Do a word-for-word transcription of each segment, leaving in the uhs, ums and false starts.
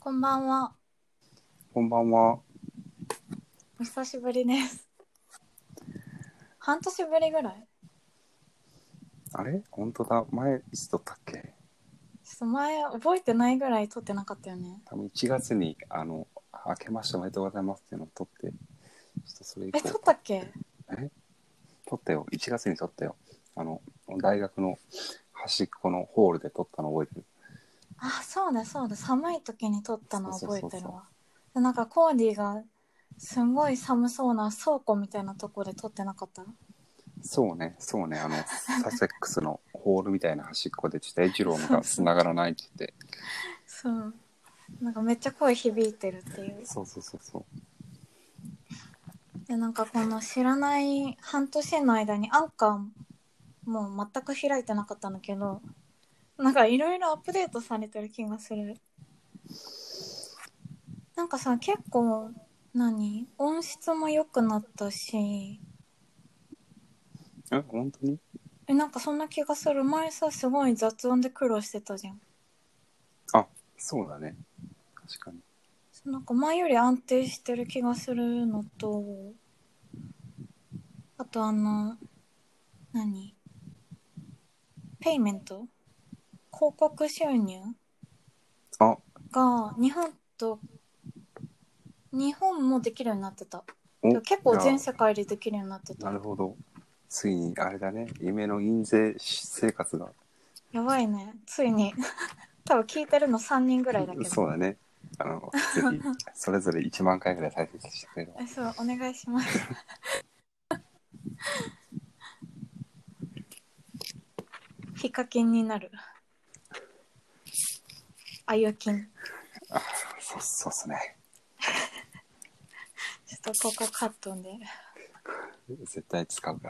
こんばんは。 こんばんは。 お久しぶりです。半年ぶりぐらい。 あれ本当だ。前、いつ撮ったっけ？ ちょっと前覚えてないぐらい撮ってなかったよね。 多分いちがつに、あの、明けましておめでとうございますっていうのを撮って、ちょっとそれ以え、 降、 撮ったっけ？ え撮ったよ。いちがつに撮ったよ。あの、大学の端っこのホールで撮ったの覚えてる？ あ、そうだそうだ。寒い時に撮ったそうそうの覚えそうそてるわ。で、なんかコーディがすんごい寒そうな倉庫みたいなとこで撮ってなかった？ う。そうね、そうね、あの、サセックスのホールみたいな端っこで、ちょっとエジロームがそうそう。 繋がらないって言って、 そう。なんかめっちゃ声響いてるっていう。 そうそうそうそう。 で、なんかこの知らない半年の間にアンカーもう全く開いてなかったんだけど、なんかいろいろアップデートされてる気がする。なんかさ、結構、何音質も良くなったし、 え、本当に？ え、なんかそんな気がする。前さ、すごい雑音で苦労してたじゃん。 あ、そうだね。確かに。 なんか前より安定してる気がするのと、あとあの、何ペイメント広告収入あ、 が日本と、日本もできるようになってた。 お、 で結構じゃあ、 全世界でできるようになってた。 なるほど。ついに、あれだね、夢の印税生活が、 やばいね。ついに。多分聞いてるのさんにんぐらいだけど。 そうだね。あの、ぜひ、それぞれいちまん回ぐらい再生してくれれば。 え、そう、お願いします。ヒカキンになる。あゆきん。 あ、そう、そうっすね。 ちょっとここカットで。 絶対使うから。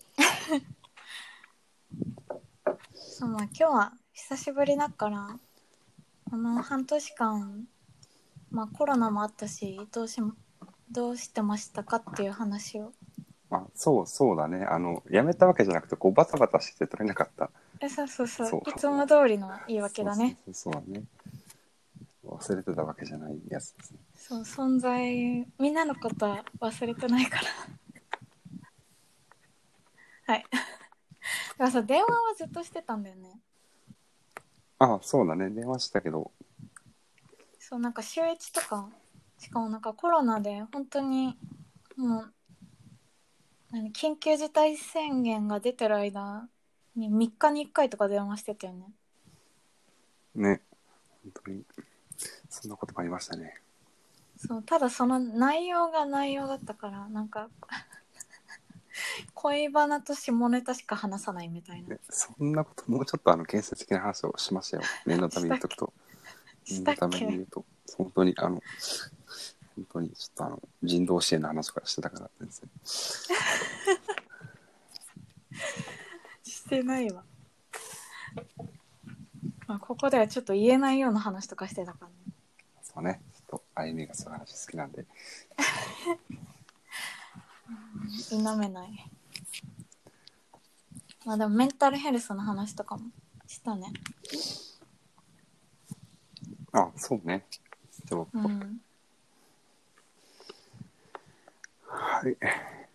そう、まあ今日は久しぶりだから、この半年間、まあコロナもあったし、どうし、どうしてましたかっていう話を。 あ、そう、そうだね。あの、やめたわけじゃなくて、こう、バタバタして取れなかった。 え、そうそうそう。 そう、 いつも通りの言い訳そうだね。 そうそう、そうだね。忘れてたわけじゃないやつですね。 そう、存在、みんなのことは忘れてないから。はい。だからさ、電話はずっとしてたんだよね。 あ、そうだね。電話したけど、 そう、なんか週一とか、しかもなんかコロナで本当に、もう、何、緊急事態宣言が出てる間にみっかにいっかいとか電話してたよね。 ね、本当に、そんなこともありましたね。 そう、ただその内容が内容だったから、なんか、恋バナと下ネタしか話さないみたいな。 ね、そんなこと、もうちょっとあの、建設的な話をしましたよ。念のためしたっけに言っとくと。 したっ念のためにけ言うと、本当に、あの、本当にちょっとあの人道支援の話とかしてたから全然。 してないわ。まあ、ここではちょっと言えないような話とかしてたからね。 そうね、ちょっとあゆみがそういう話好きなんで。 否めない。まあでもメンタルヘルスの話とかもしたね。 あ、そうね。ちょっと、 うん。 はい。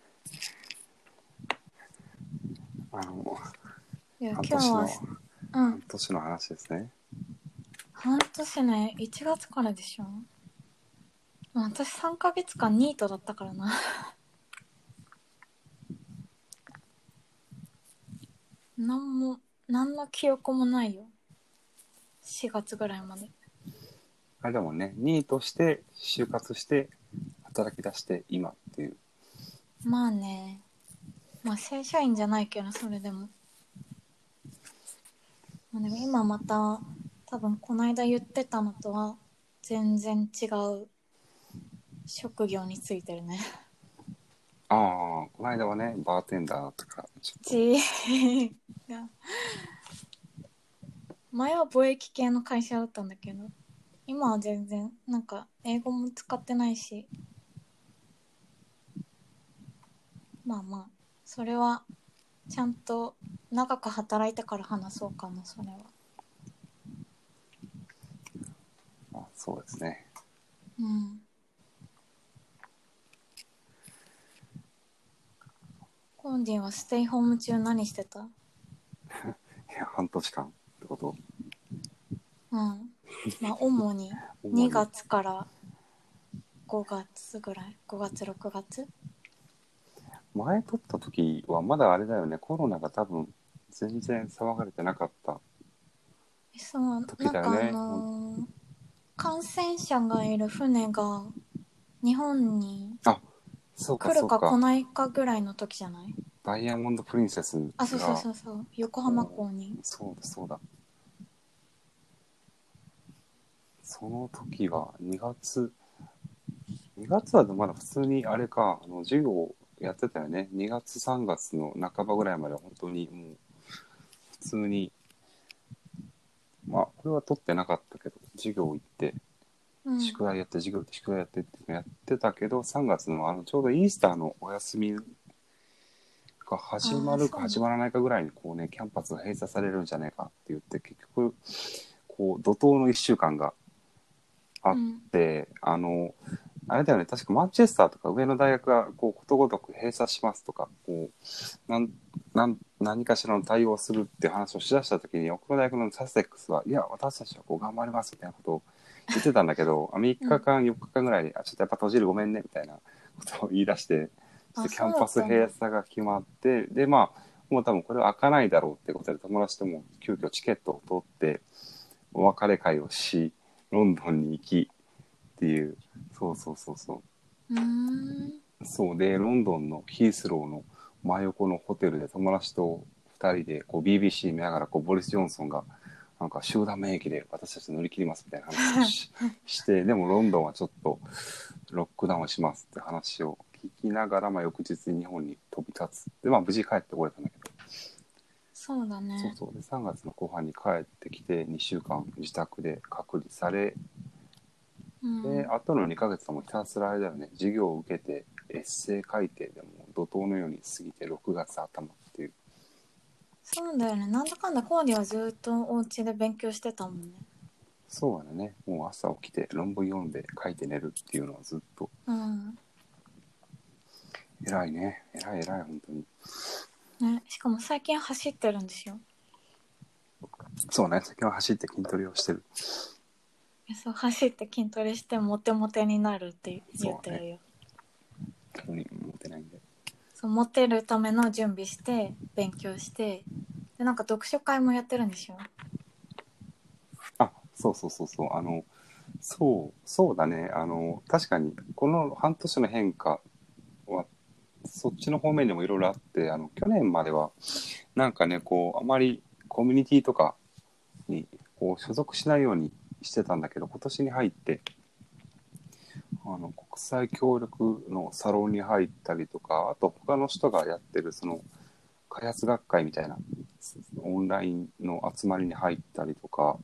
あの、 いや、 半今日は、 年の、 うん。 半年の話ですね。 半年ね、いちがつからでしょ。私さんかげつかんニートだったからな。なんも、なんの記憶もないよ。しがつぐらいまで。 あれだもんね、ニートして就活して働き出して今っていう。 まあね。まあ正社員じゃないけど、それでも。まあでも今また、多分この間言ってたのとは全然違う職業についてるね。 ああ、この間はね、バーテンダーだったからちょっと。 ちが前は貿易系の会社だったんだけど、今は全然なんか英語も使ってないし、まあまあそれはちゃんと長く働いてから話そうかな。それはあ、 そうですね。 うん。コンディはステイホーム中何してた？ いや、半年間ってこと。 うん。まあ主に2 主に月からごがつぐらい、ごがつろくがつ。 前撮った時はまだあれだよね、コロナが多分全然騒がれてなかったそう、 時なんかあだよね。 のー感染者がいる船が日本にあ、そうか来るか来そうか。 ないかぐらいの時じゃない？ ダイヤモンドプリンセスあ、そうそうが、 そうそう。横浜こ港に。 う、そうだそうだ。その時はにがつ、にがつはまだ普通にあれか、あの授業やってたよね。にがつさんがつの半ばぐらいまでは本当にもう普通に、まあこれは取ってなかったけど、授業行ってうん。 宿題やって授業って宿題やってってやってたけど、さんがつのあのちょうどイースターのお休みが始まああ、 るかそうだ。 始まらないかぐらいにこうね、キャンパスが閉鎖されるんじゃないかって言って、結局こう怒涛のいっしゅうかんがあっうん。 て、あのあれだよね、確かマンチェスターとか上の大学がこうことごとく閉鎖しますとか、こうなんなん何かしらの対応をするっていう話をしだした時に、奥の大学のサセックスはいや私たちはこう頑張りますみたいなことを言ってたんだけど、みっかかんよっかかんぐらいで、あちょっとやっぱ閉じるごめんねみたいなことを言い出して、ちょっあ、 とキャそうだンパスったんだ。 閉鎖が決まって、でまあもう多分これは開かないだろうってことで、友達とも急遽チケットを取ってお別れ会をし、ロンドンに行きっていう、そうそうそうそううーん。 そうで、ロンドンのヒースローの真横のホテルで友達とふたりでこう ビービーシー 見ながら、こうボリス・ジョンソンがなんか集団免疫で私たち乗り切りますみたいな話を し, して、でもロンドンはちょっとロックダウンしますって話を聞きながら、まあ、翌日に日本に飛び立つで、まあ、無事帰ってこれたんだけど、 そうだね。 そうそうでさんがつの後半に帰ってきてにしゅうかん自宅で隔離され、で、 うん。 あとのにかげつはもうひたすらあれだよね、授業を受けて、エッセイ書いて、でも怒涛のように過ぎてろくがつ頭っていう。 そうだよね。なんだかんだコーディはずっとお家で勉強してたもんね。 そうだね、もう朝起きて論文読んで書いて寝るっていうのはずっと。 うん。 偉いね、偉い偉い、本当に。 ね、しかも最近走ってるんですよ。 そうね、最近は走って筋トレをしてる。 そう、走って筋トレしてモテモテになるって言っそうね、 てるよ。 本当に持てないんで。 そう、モテるための準備して勉強してで、なんか読書会もやってるんでしょ？ あ、そうそうそうそう、あの、そう、そうだね、あの、確かに、この半年の変化は、そっちの方面でもいろいろあって、あの、去年までは、なんかね、こう、あまりコミュニティとかにこう所属しないようにしてたんだけど、今年に入ってあの国際協力のサロンに入ったりとか、あと他の人がやってるその開発学会みたいなオンラインの集まりに入ったりとか、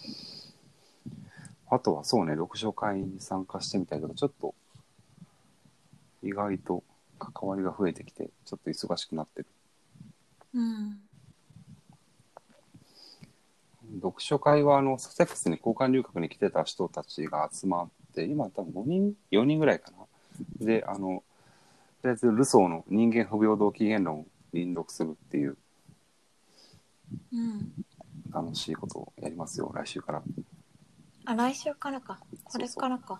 あとはそうね、読書会に参加してみたいけど、ちょっと意外と関わりが増えてきて、ちょっと忙しくなってる。 うん。 読書会はあのサセックスに交換留学に来てた人たちが集まって、今多分ごにんよにんぐらいかな。で、あのとりあえずルソーの人間不平等起源論を輪読するっていううん。 楽しいことをやりますよ、来週から。 あ、来週からか。これそうそう。 からか。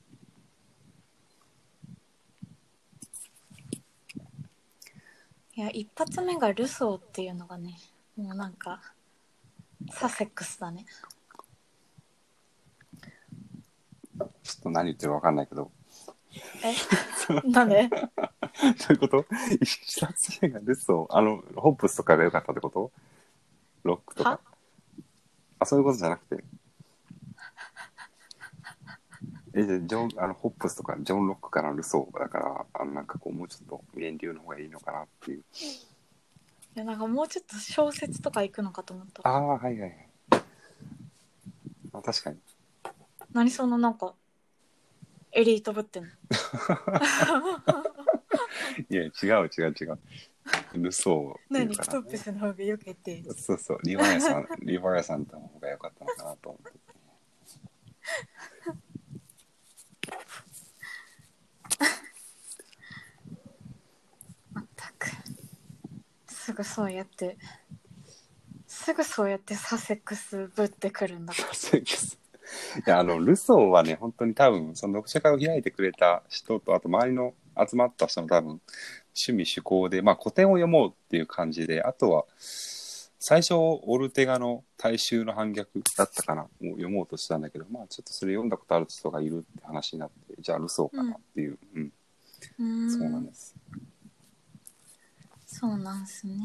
いや、一発目がルソーっていうのがね、もうなんかサセックスだね。 ちょっと何言ってるか分かんないけど。 えなんで？ どういうこと？一冊目がルソー、あの、ホップスとかが良かったってこと？ロックとか。 はあ、そういうことじゃなくて。え、じゃあジョン、あの、ホップスとかジョン・ロックからルソーだから、あの、なんかこう、もうちょっと源流の方がいいのかなっていう。いや、なんかもうちょっと小説とか行くのかと思った。 ああ、はいはいはい。あ、確かに。 何そのなんかエリートぶってんの？ いや、違う違う違う。ルソーっていうからね。 何トップスの方がよけて。 そうそう、リヴァイアさん、リヴァイアさんの方が良かったのかなと思って。 すぐそうやってすぐそうやってサセックスぶってくるんだから。 いや、あの、ルソーはね、本当に多分、その読書会を開いてくれた人と、あと周りの集まった人の多分、趣味趣向で、まあ古典を読もうっていう感じで、あとは、最初、オルテガの大衆の反逆だったかな、を読もうとしたんだけど、まあちょっとそれ読んだことある人がいるって話になって、じゃあルソーかなっていう、うん、 うん、 そうなんです。 そうなんすね。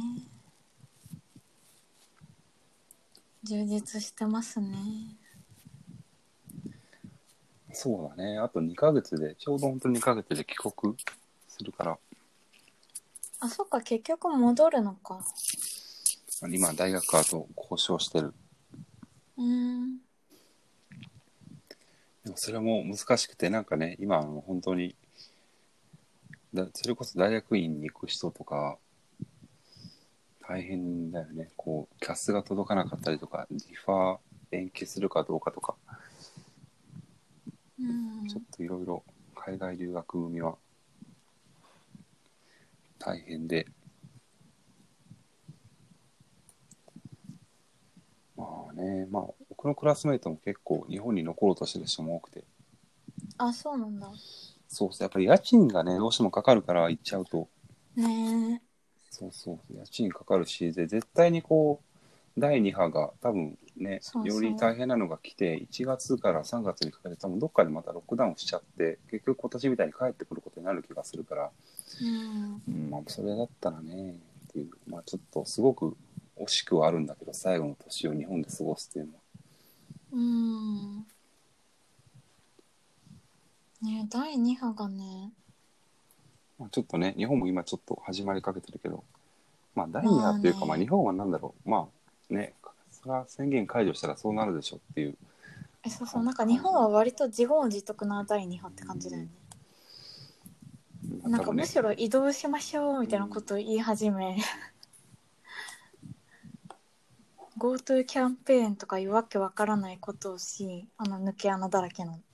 充実してますね。 そうだね。あとにかげつで、ちょうど本当ににかげつで帰国するから。 あ、そっか、結局戻るのか。 今、大学側と交渉してる。 うーん。 でもそれも難しくて、なんかね、今、あの本当にだ、それこそ大学院に行く人とか、大変だよね。こう、キャスが届かなかったりとか、リファー延期するかどうかとか、 うん。 ちょっといろいろ海外留学組は大変で、まあね、まあ、僕のクラスメイトも結構日本に残ろうとしてる人も多くて、 あ、そうなんだ。 そうそう、やっぱり家賃がね、どうしてもかかるから行っちゃうと、 ねえ。 そうそう、家賃かかるし、で、絶対にこう、だいに波が多分ね、 そうよりそう。 大変なのが来て、いちがつからさんがつにかけて多分どっかでまたロックダウンしちゃって、結局今年みたいに帰ってくることになる気がするから、 うん。 うん、まあそれだったらね、っていう、まあちょっとすごく惜しくはあるんだけど、最後の年を日本で過ごすっていうのは。 うん。ねえ、だいに波がね。 まあ、ちょっとね、日本も今ちょっと始まりかけてるけど、まあだいに波まあっていうか、まあ日ね。 本はなんだろう、まあね、それは宣言解除したらそうなるでしょっていうえ、そうそう。 感なんか日感じなの。 本は割と自業自得なだいに波って感じだよね。なんかむなんだろうね。 しろ移動しましょうみたいなこうん、 とを言い始め、GoTo キャンペーンとかいうわけわからないことをし、あの抜け穴だらけの。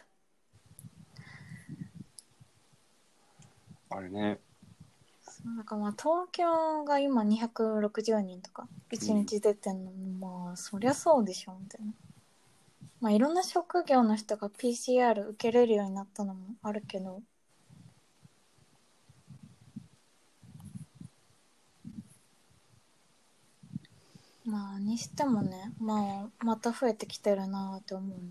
あれね、 そうなんかまあ東京が今にひゃくろくじゅうにんとか1 うん、 日出てんのも、まあそりゃそうでしょみたいな。まあいろんな職業の人が ピーシーアール 受けれるようになったのもあるけど、まあにしてもね、まあまた増えてきてるなって思うね。 うん、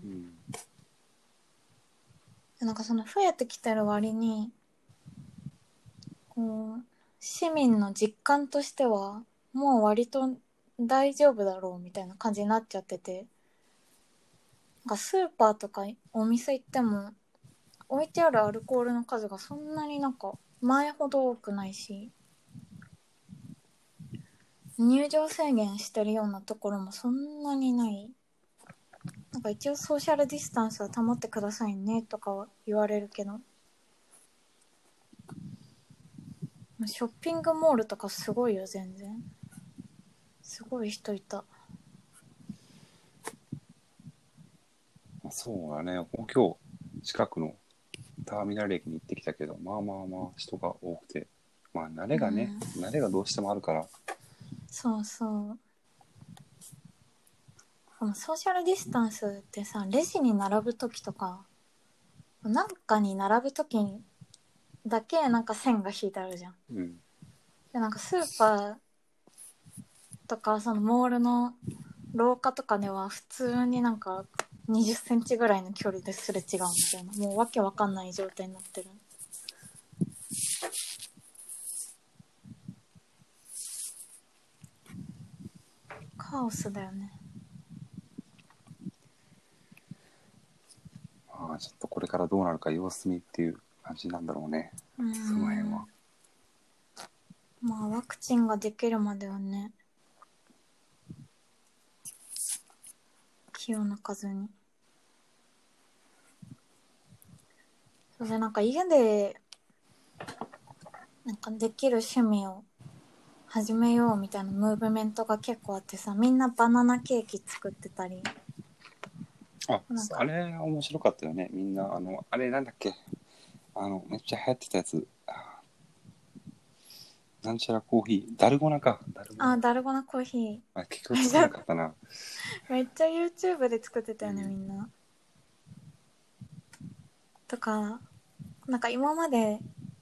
なんかその増えてきてる割に、こう市民の実感としてはもう割と大丈夫だろうみたいな感じになっちゃってて、なんかスーパーとかお店行っても置いてあるアルコールの数がそんなになんか前ほど多くないし、入場制限してるようなところもそんなにない。なんか一応ソーシャルディスタンスは保ってくださいねとかは言われるけど、ショッピングモールとかすごいよ。全然すごい人いた。 そうだね。今日近くのターミナル駅に行ってきたけど、まあまあまあ人が多くて、まあ慣れがね、 うん、 慣れがどうしてもあるから。 そうそう。でもソーシャルディスタンスってさ、レジに並ぶ時とかなんかに並ぶ時だけなんか線が引いてあるじゃん。 うん。 でなんかスーパーとかそのモールの廊下とかでは普通になんかにじゅっセンチぐらいの距離ですれ違うみたいな、もうわけわかんない状態になってる。カオスだよね。 まあちょっとこれからどうなるか様子見っていう感じなんだろうね。 うーその辺は。 ん。まあワクチンができるまではね、気を抜かずに。それでなんか家でなんかできる趣味を始めようみたいなムーブメントが結構あってさ、みんなバナナケーキ作ってたり、 あ、 なんかあれ面白かったよね。みんな、あの、あれなんだっけ。あの、めっちゃ流行ってたやつ。 なんちゃらコーヒー、ダルゴナか。ダルゴナ。 あ、ダルゴナコーヒあ、結局作らなかったな。 ー。めっちゃ YouTube で作ってたよね、 うんみんな。とか、なんか今まで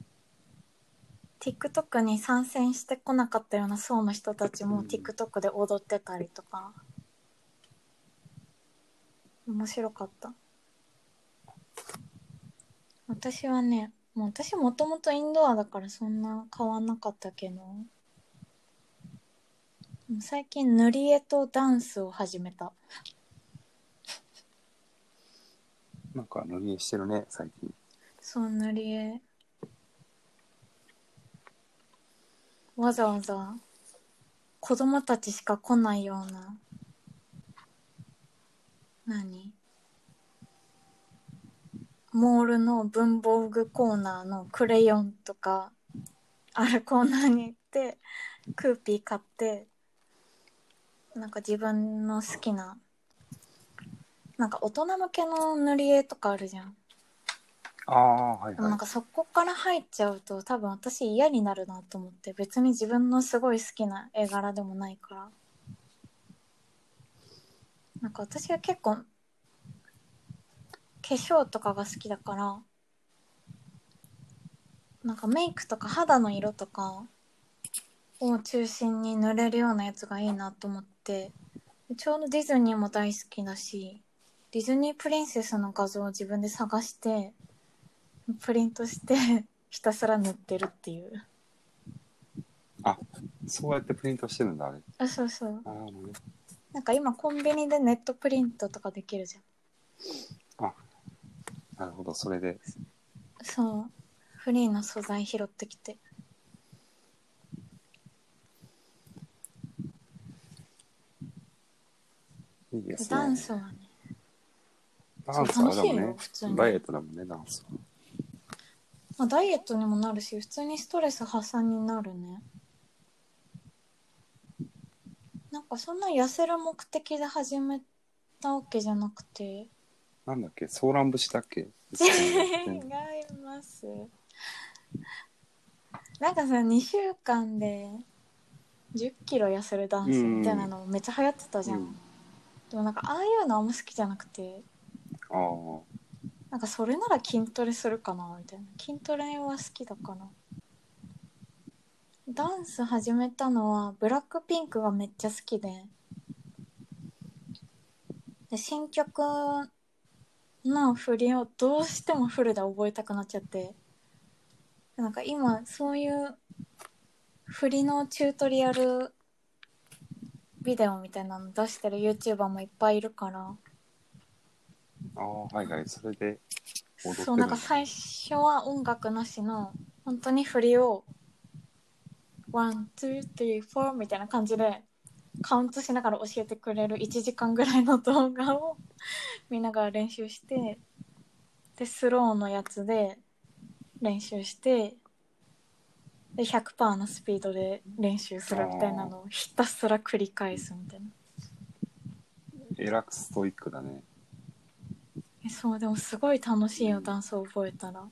TikTok に参戦してこなかったような層の人たちもうん TikTok で踊ってたりとか、面白かった。私はね、もう私もともとインドアだからそんな変わんなかったけど、最近塗り絵とダンスを始めた。 なんか塗り絵してるね、最近。 そう、塗り絵。わざわざ子供たちしか来ないような、何モールの文房具コーナーのクレヨンとかあるコーナーに行ってクーピー買って、なんか自分の好きな、なんか大人向けの塗り絵とかあるじゃん。 ああ、はいはい。 でもなんかそこから入っちゃうと多分私嫌になるなと思って、別に自分のすごい好きな絵柄でもないから、なんか私は結構化粧とかが好きだから、なんかメイクとか肌の色とかを中心に塗れるようなやつがいいなと思って、ちょうどディズニーも大好きだし、ディズニープリンセスの画像を自分で探してプリントしてひたすら塗ってるっていう。 あ、そうやってプリントしてるんだ、あれ。 あ、そうそう。 あー、ね、 なんか今コンビニでネットプリントとかできるじゃん。 あ、なるほど、それで。 そう。フリーの素材拾ってきて。 いいですダンね。 スはね、 ダンスそう楽しいよ、 はでもね、 普通に。 ダイエットだもんね、ダンスは。 まあ、ダイエットにもなるし、普通にストレス発散になるね。なんかそんな痩せる目的で始めたわけじゃなくて。 なんだっけ、ソーラン節だっけ。 違います。なんかさ、にしゅうかんでじゅっキロ痩せるダンスみたいなのめっちゃ流行ってたじゃん。 うん、 でもなんかああいうのあんま好きじゃなくて、 ああ、 なんかそれなら筋トレするかなみたいな。筋トレは好きだから。ダンス始めたのはブラックピンクがめっちゃ好きで、で新曲の振りをどうしてもフルで覚えたくなっちゃって、なんか今そういう振りのチュートリアルビデオみたいなの出してる YouTuber もいっぱいいるから、 ああ、はいはい、それで踊ってる。 そうなんか最初は音楽なしの本当に振りをワン、ツー、スリー、フォーみたいな感じでカウントしながら教えてくれるいちじかんぐらいの動画を見ながら練習して、でスローのやつで練習して、で ひゃくパーセント のスピードで練習するみたいなのをひたすら繰り返すみたいな。 えらくストイックだね。 えそうでもすごい楽しいよ、ダンスを覚えたら。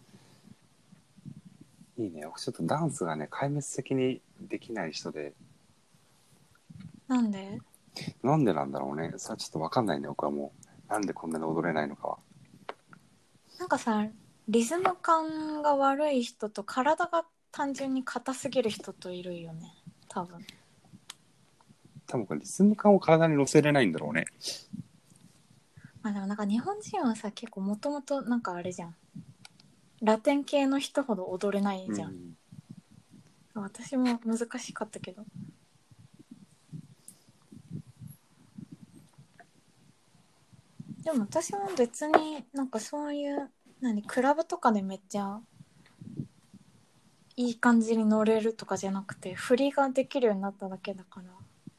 いいね。ちょっとダンスがね、壊滅的にできない人で。 なんで？ なんでなんだろうね。さ、ちょっとわかんないね、僕はもう。なんでこんなに踊れないのかは。 なんかさ、リズム感が悪い人と体が単純に硬すぎる人といるよね、多分。 多分これリズム感を体に乗せれないんだろうね。 まあでもなんか日本人はさ、結構もともとなんかあれじゃん。ラテン系の人ほど踊れないじゃん。 うん、 私も難しかったけど。でも私も別になんかそういう何クラブとかでめっちゃいい感じに乗れるとかじゃなくて、振りができるようになっただけだから。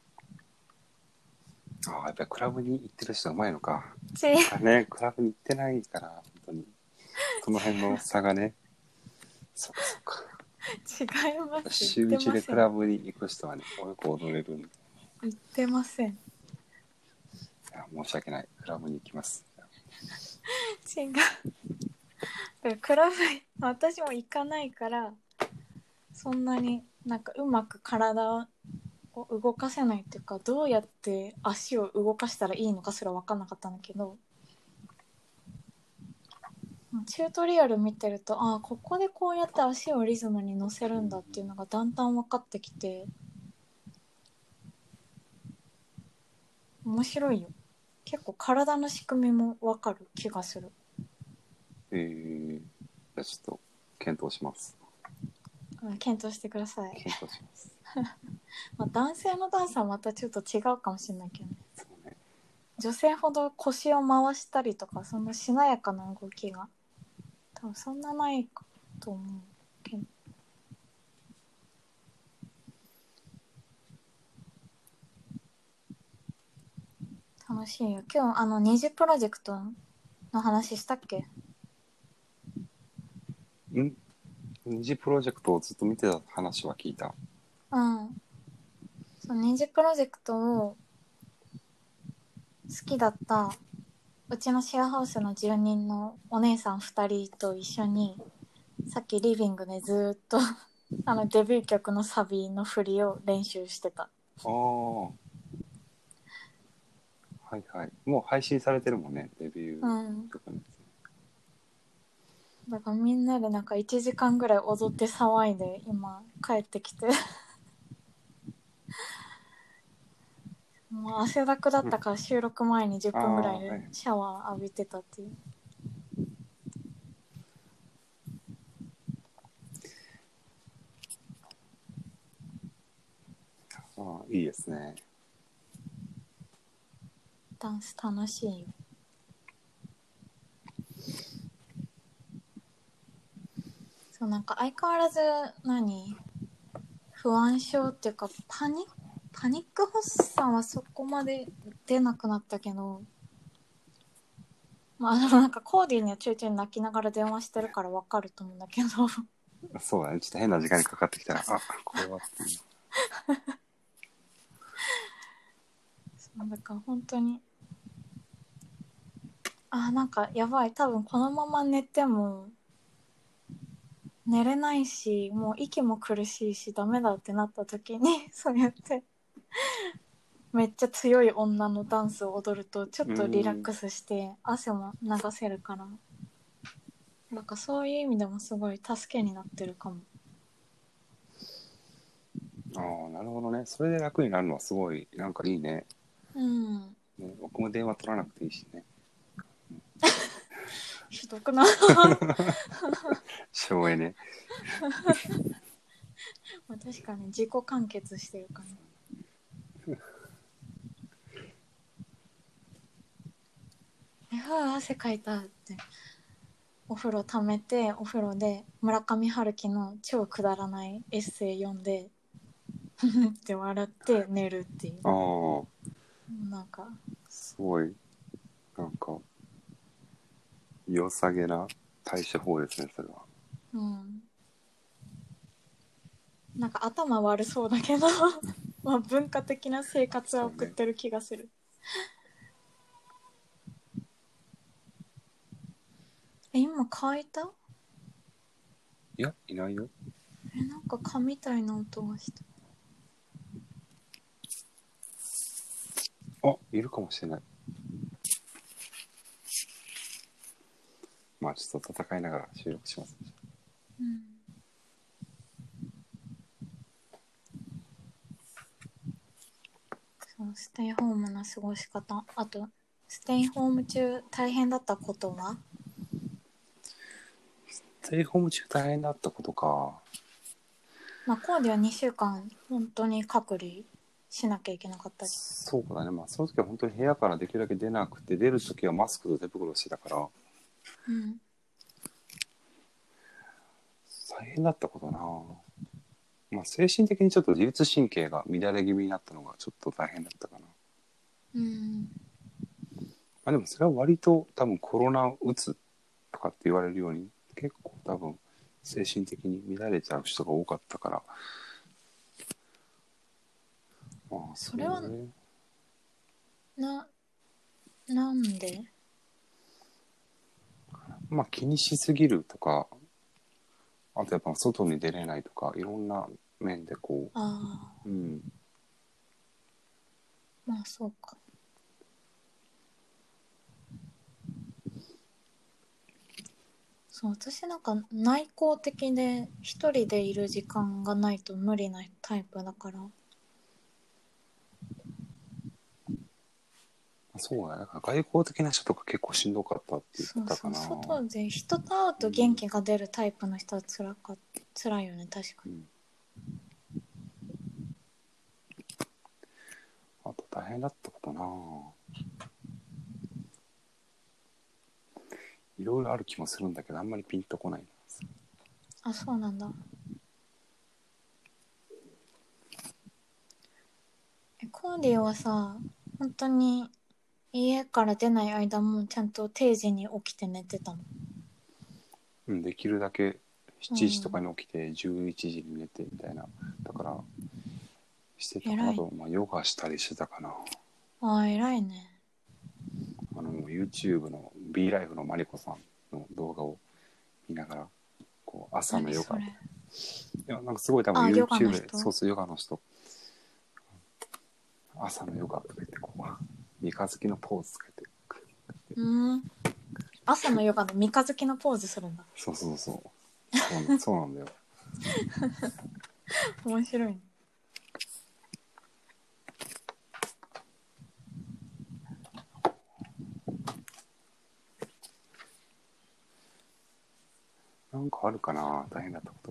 ああ、やっぱりクラブに行ってる人がうまいのか。 違う。 あね、クラブに行ってないから、本当に。その辺の差がね。そっかそっか。 違います。 週一でクラブに行く人はね、よく踊れるんで。 言ってません。 いや、申し訳ない。クラブに行きます。 違う。だからクラブ私も行かないからそんなになんかうまく体を動かせないっていうか、どうやって足を動かしたらいいのかすら分かんなかったんだけど、チュートリアル見てると、ああここでこうやって足をリズムに乗せるんだっていうのがだんだん分かってきて、面白いよ。結構体の仕組みも分かる気がする。 えー、じゃあちょっと検討します。 うん、検討してください。 検討します。 まあ、男性のダンスはまたちょっと違うかもしれないけどね。 そうね。 女性ほど腰を回したりとか、そのしなやかな動きが多分そんなないかと思うけど。楽しいよ。今日あの二次プロジェクトの話したっけ？ ん二次プロジェクトをずっと見てた話は聞いた。 うん。その二次プロジェクトを好きだったうちのシェアハウスの住人のお姉さんふたりと一緒にさっきリビングでずっとあのデビュー曲のサビの振りを練習してた。 ああ。はいはい。もう配信されてるもんね、デビュー曲のやつ、ね。 うん。だからみんなでなんかいちじかんぐらい踊って騒いで今帰ってきてもう汗だくだったから収録前にじゅっぷんぐらいでシャワー浴びてたっていう。 ああ、いいですね。 ダンス楽しいよ。そうなんか相変わらず何不安症っていうかパニパニック発作はそこまで出なくなったけど、まあ、あのなんかコーディにはちょいちょい泣きながら電話してるから分かると思うんだけどそうだね。ちょっと変な時間にかかってきたら、あ、これはっていう。 そうだから本当に、あ、なんかやばい、多分このまま寝ても寝れないし、もう息も苦しいしダメだってなった時にそうやってめっちゃ強い女のダンスを踊るとちょっとリラックスして汗も流せるから、なんかそういう意味でもすごい助けになってるかも。 ああ、なるほどね。それで楽になるのはすごい、なんかいいね。 うん。 ね、僕も電話取らなくていいしね。 ひどくな省エネ。 まあ確かに自己完結してるからね。えふう汗かいたってお風呂溜めて、お風呂で村上春樹の超くだらないエッセイ読んでふふって笑って寝るっていう。 ああ、 なんかすごい、なんか、良さげな対処法ですね、それは。 うん、なんか頭悪そうだけどまあ文化的な生活は送ってる気がする。え、今書いた？ いや、いないよ。 え、なんか蚊みたいな音がした。 あ、いるかもしれない。まあ、ちょっと戦いながら収録します。 うん。そう、ステイホームの過ごし方。あと、ステイホーム中大変だったことは？ ステイホーム中大変だったことか。 まあ、コーデはにしゅうかん本当に隔離しなきゃいけなかったじそうだね。まあ、その時は本当に部屋からできるだけ出なくて、出る時はマスクと手袋してたから、 ゃん。うん。 大変だったことな。まあ、精神的にちょっと自律神経が乱れ気味になったのがちょっと大変だったかな。 うん。 まあ、でもそれは割と多分コロナうつとかって言われるように結構多分精神的に乱れちゃう人が多かったから、まあそれはそれな、なんで？ まあ気にしすぎるとか、あとやっぱ外に出れないとかいろんな面でこああ、 う、うん、 まあそうか。そう、私なんか内向的で一人でいる時間がないと無理なタイプだから。 そうだね。なんか外交的な人とか結構しんどかったって言ってそうそう、 たかな。 外で人と会うと元気が出るタイプの人は辛か、辛いよね、確かに。 うん、あと大変だったことな。いろいろある気もするんだけど、あんまりピンとこないな。 あ、そうなんだ。え、コーディはさ、本当に家から出ない間もちゃんと定時に起きて寝てたの？ うん、できるだけしちじとかうん。 に起きてじゅういちじに寝てみたいな。だからしてたかな。 偉い。 あと、まあ、ヨガしたりしてたかな。 ああ、偉いね。 あの YouTube の B ライフのマリコさんの動画を見ながらこう朝のヨガ、い何それ。 やなんかすごい多分あ、ヨガの YouTube でそ人？ うそうヨガの人朝のヨガとか言ってこう三日月のポーズつけて、 うん。朝のヨガの三日月のポーズするんだ。 そうそうそうそうなそうなんだよ。 面白いね。 なんかあるかな大変だったこと。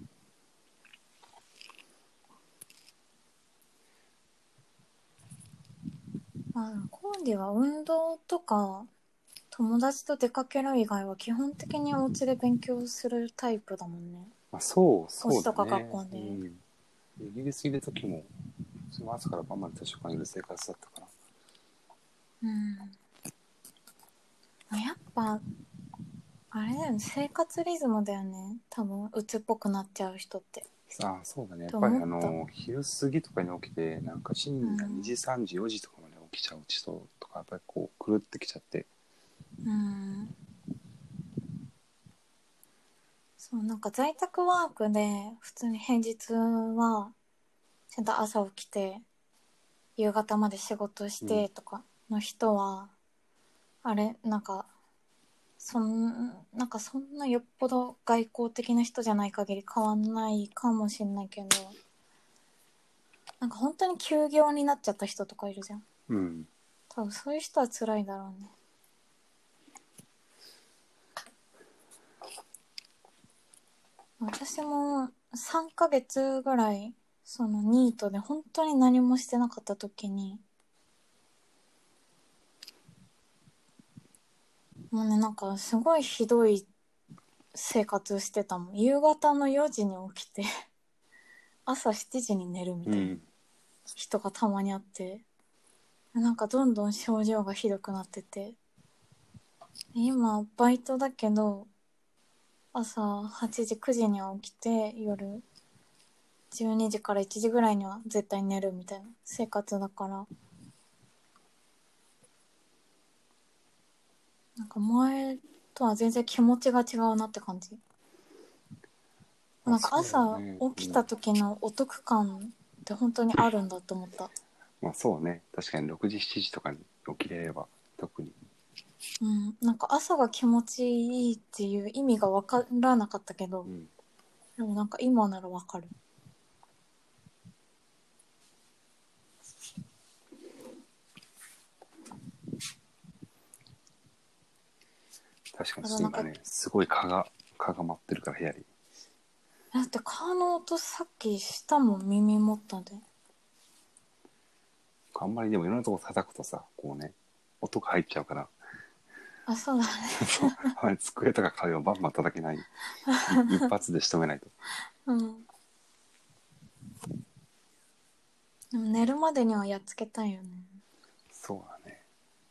まあ、コーディは運動とか友達と出かける以外は基本的にお家で勉強するタイプだもんね。 まあ、そうお家とか学そうだね。 校で。 うん。イギリスいる時もその朝から晩まで図書館にいる生活だったから。 うん。やっぱ、あれだよね。生活リズムだよね。多分、鬱っぽくなっちゃう人って。 ああそうだね。やっとぱり思った。 あの昼過ぎとかに起きてなんかう深夜にじん。 さんじよじとかまで起きちゃう人とかやっぱりこう狂ってきちゃって。 うん。そう、なんか在宅ワークで、普通に平日は、ちゃんと朝起きて、夕方まで仕事しうん。 てとかの人は、あれ、なんか、そん、なんかそんなよっぽど外交的な人じゃない限り変わんないかもしんないけど、なんか本当に休業になっちゃった人とかいるじゃん。 うん。 多分そういう人は辛いだろうね。私もさんかげつぐらい、そのニートで本当に何もしてなかった時に、もうね、なんかすごいひどい生活してたもん。夕方のよじに起きて、朝しちじに寝るみたいなうん。 人がたまにあって、なんかどんどん症状がひどくなってて、今バイトだけど、朝はちじ、くじには起きて、夜じゅうにじからいちじぐらいには絶対寝るみたいな生活だから、なんか前とは全然気持ちが違うなって感じ。 あ、 なんかそうだ朝ね。うん。 起きた時のお得感って本当にあるんだと思った。 まあそうね。確かにろくじしちじとかに起きれれば特に。 うん、なんか朝が気持ちいいっていう意味が分からなかったけど、 うん。 でもなんか今なら分かる。 確かにあとなんか、 今ねすごい蚊が蚊が舞ってるから部屋に。 だって蚊の音さっきしたもん、耳元で。 あんまりでもいろんなとこ叩くとさこうね音が入っちゃうから。 あ、そうだね。 そうあまり机とか壁をバンバン叩けない。一発で仕留めないと。 うん。でも寝るまでにはやっつけたいよね。 そうだね。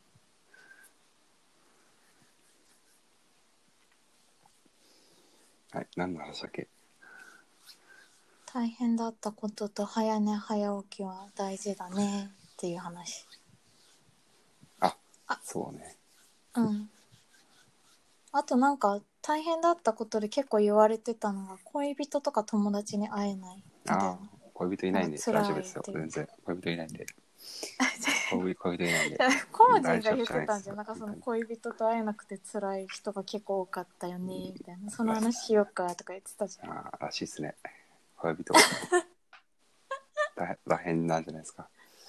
はい、何の話だっけ。 大変だったことと早寝早起きは大事だねっていう話。 あ、 あ、 そうね。 うん。あとなんか大変だったことで結構言われてたのが恋人とか友達に会えない。 だよね。 ああ、恋人いないんでなんか辛い大丈夫ですよ。 っていう全然。恋人いないんで。恋恋人いないんで。 コージ大丈ンが言って夫じゃないです。 たんじゃん。なんかその本恋人と会えなくて辛い人が結構多かったよねみたいな。その当に。 話しようかとか言ってたじゃん。 ああ、らしいですね。恋人大大変なんじゃないですか。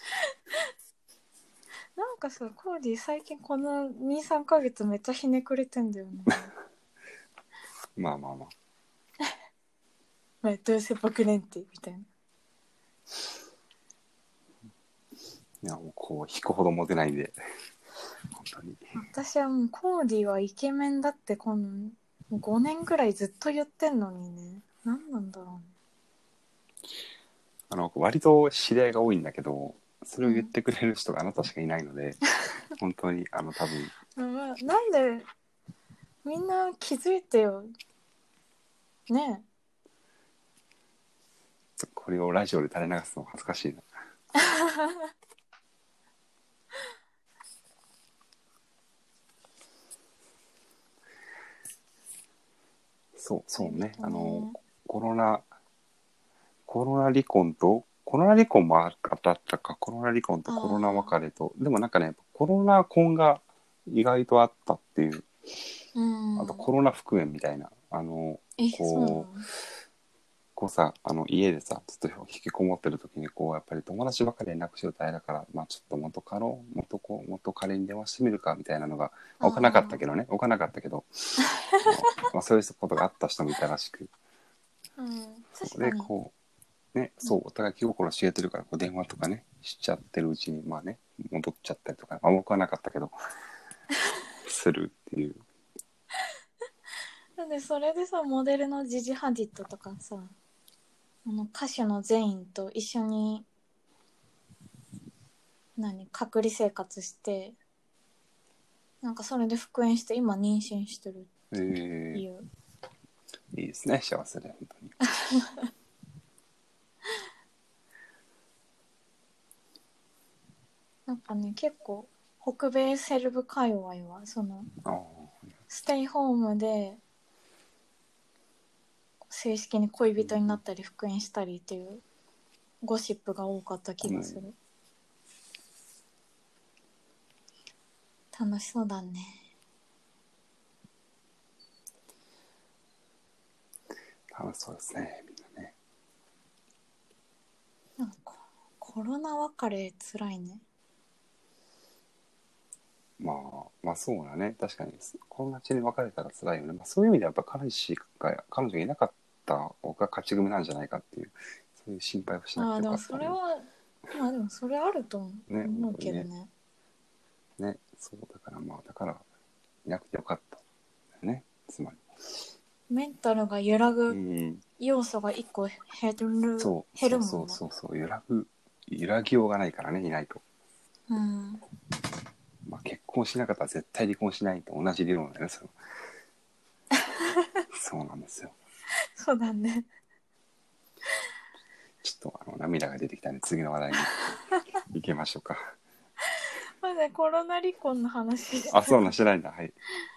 なんかさ、コージー最近このに、さんかげつめっちゃひねくれてんだよね。 まあまあまあ。 まあ、どうせ僕ねんってみたいな。 いや、もうこう、引くほどモテないんで。本当に。 私はもうコーディはイケメンだってこのごねんぐらいずっと言ってんのにね。何なんだろうね。 あの、割と知り合いが多いんだけど、それを言ってくれる人があなたしかいないので、本当に、あの、多分、 まあ、なんでみんな気づいてよ。ねこれをラジオで垂れ流すの恥ずかしいな。そう、そうね。あの、コロナ、コロナ離婚と、コロナ離婚もあったか、コロナ離婚とコロナ別れと、でもなんかね、コロナ婚が意外とあったっていう、 うん。 あとコロナ復縁みたいな、あの、 え、そうなの？ こう、こうさ、あの家でさ、ちょっと引きこもってる時に、こう、やっぱり友達ばかり連絡しようとあれだから、まあちょっと元カノ、元子、元彼に電話してみるかみたいなのが、まあ置かなかったけどね、置かなかったけど、まあそういうことがあった人もいたらしく、 うん、 そうで、 確かに。 こう、ね、そう、お互い気心知れてるから、こう電話とかね、しちゃってるうちに、まあね、戻っちゃったりとか、まあ僕はなかったけど、するっていう。 なんでそれでさ、モデルのジジ・ハディットとかさ、あの歌手のゼインと一緒に何隔離生活して、なんかそれで復縁して今妊娠してるえっていう。 ー、いいですね、幸せで、本当に。 なんかね、結構北米セレブ界隈はそのあステイホームで正式に恋人になったり復縁したりっていうゴシップが多かった気がする。楽しそうだね。 ー、楽しそうですね、みんなね。 なんかコロナ別れつらいね。 まあ、まあそうだね。確かに、こんな血に別れたら辛いよね。まあ、そういう意味ではやっぱ彼氏が、彼女がいなかった方が勝ち組なんじゃないかっていう、そういう心配をしなくああ、でもてよかったね。 それは、まあでもそれあるとね、本思う当にね。 けどね。 ね、そうだからまあ、だから、いなくてよかったんだよね。つまり。 メンタルが揺らうぐん。 要素が一個減る、 そう、 減そうそうるもんね。 そうそう、揺らぐ、揺らぎようがないからね、いないと。 うん。 まあ、結婚しなかったら絶対離婚しないと同じ理論だよね、それ。そうなんですよ。 そうだね。 ちょっとあの涙が出てきたんで、次の話題に行きましょうか。 まだコロナ離婚の話しあ、 てない。 そうなん、してないんだ。はい。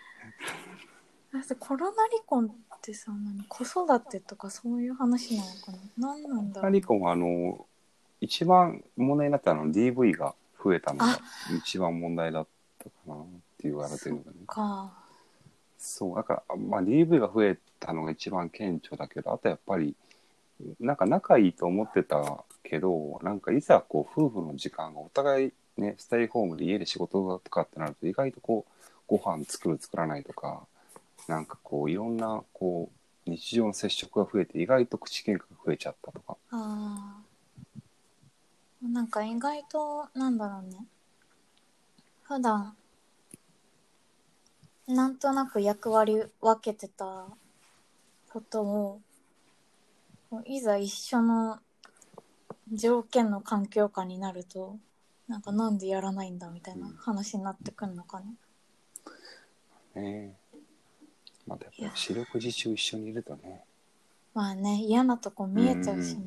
コロナ離婚ってさ、何子育てとかそういう話なのかな？何なんだろうな。 離婚はあの一番問題になったのは ディーブイ が増えたのあ、 が一番問題だったかなって言われてるそっのがね。 か。 そうだから、まあ、ディーブイ が増えたのが一番顕著だけど、あとやっぱりなんか仲いいと思ってたけど、なんかいざこう夫婦の時間がお互いねステイホームで家で仕事とかってなると、意外とこうご飯作る作らないとか、なんかこういろんなこう日常の接触が増えて、意外と口喧嘩が増えちゃったとか。 ああ。なんか意外と、なんだろうね。普段、なんとなく役割分けてたことを、いざ一緒の条件の環境下になると、なんかなんでやらないんだみたいな話になってくるのかね。 ねえ、またやっいや、 ぱり四六時中一緒にいるとね。 まあね、嫌なとこう見えちゃうし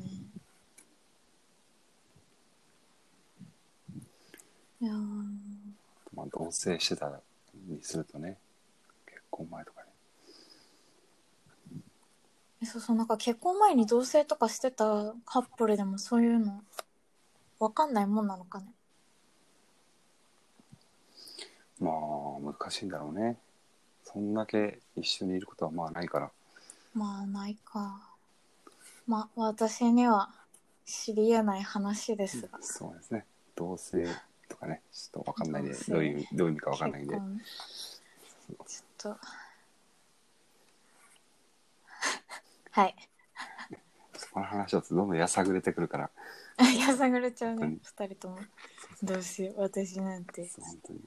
ん。 ね。いやー、 まあ同棲してたりするとね、結婚前とかね。 そうそう、なんか結婚前に同棲とかしてたカップルでもそういうのわかんないもんなのかね。 まあ難しいんだろうね。そんだけ一緒にいることはまあないから。 まあないか。まあ私には知り得ない話ですが。 そうですね。同性とかね、ちょっとわかんないで、 同棲どういうどういう意味かわかんないんで。 結婚ちょっとはい。 そこの話をどんどんやさぐれてくるから。 やさぐれちゃうね、 本二人とも。どうしよう、私なんて。 そう本当に。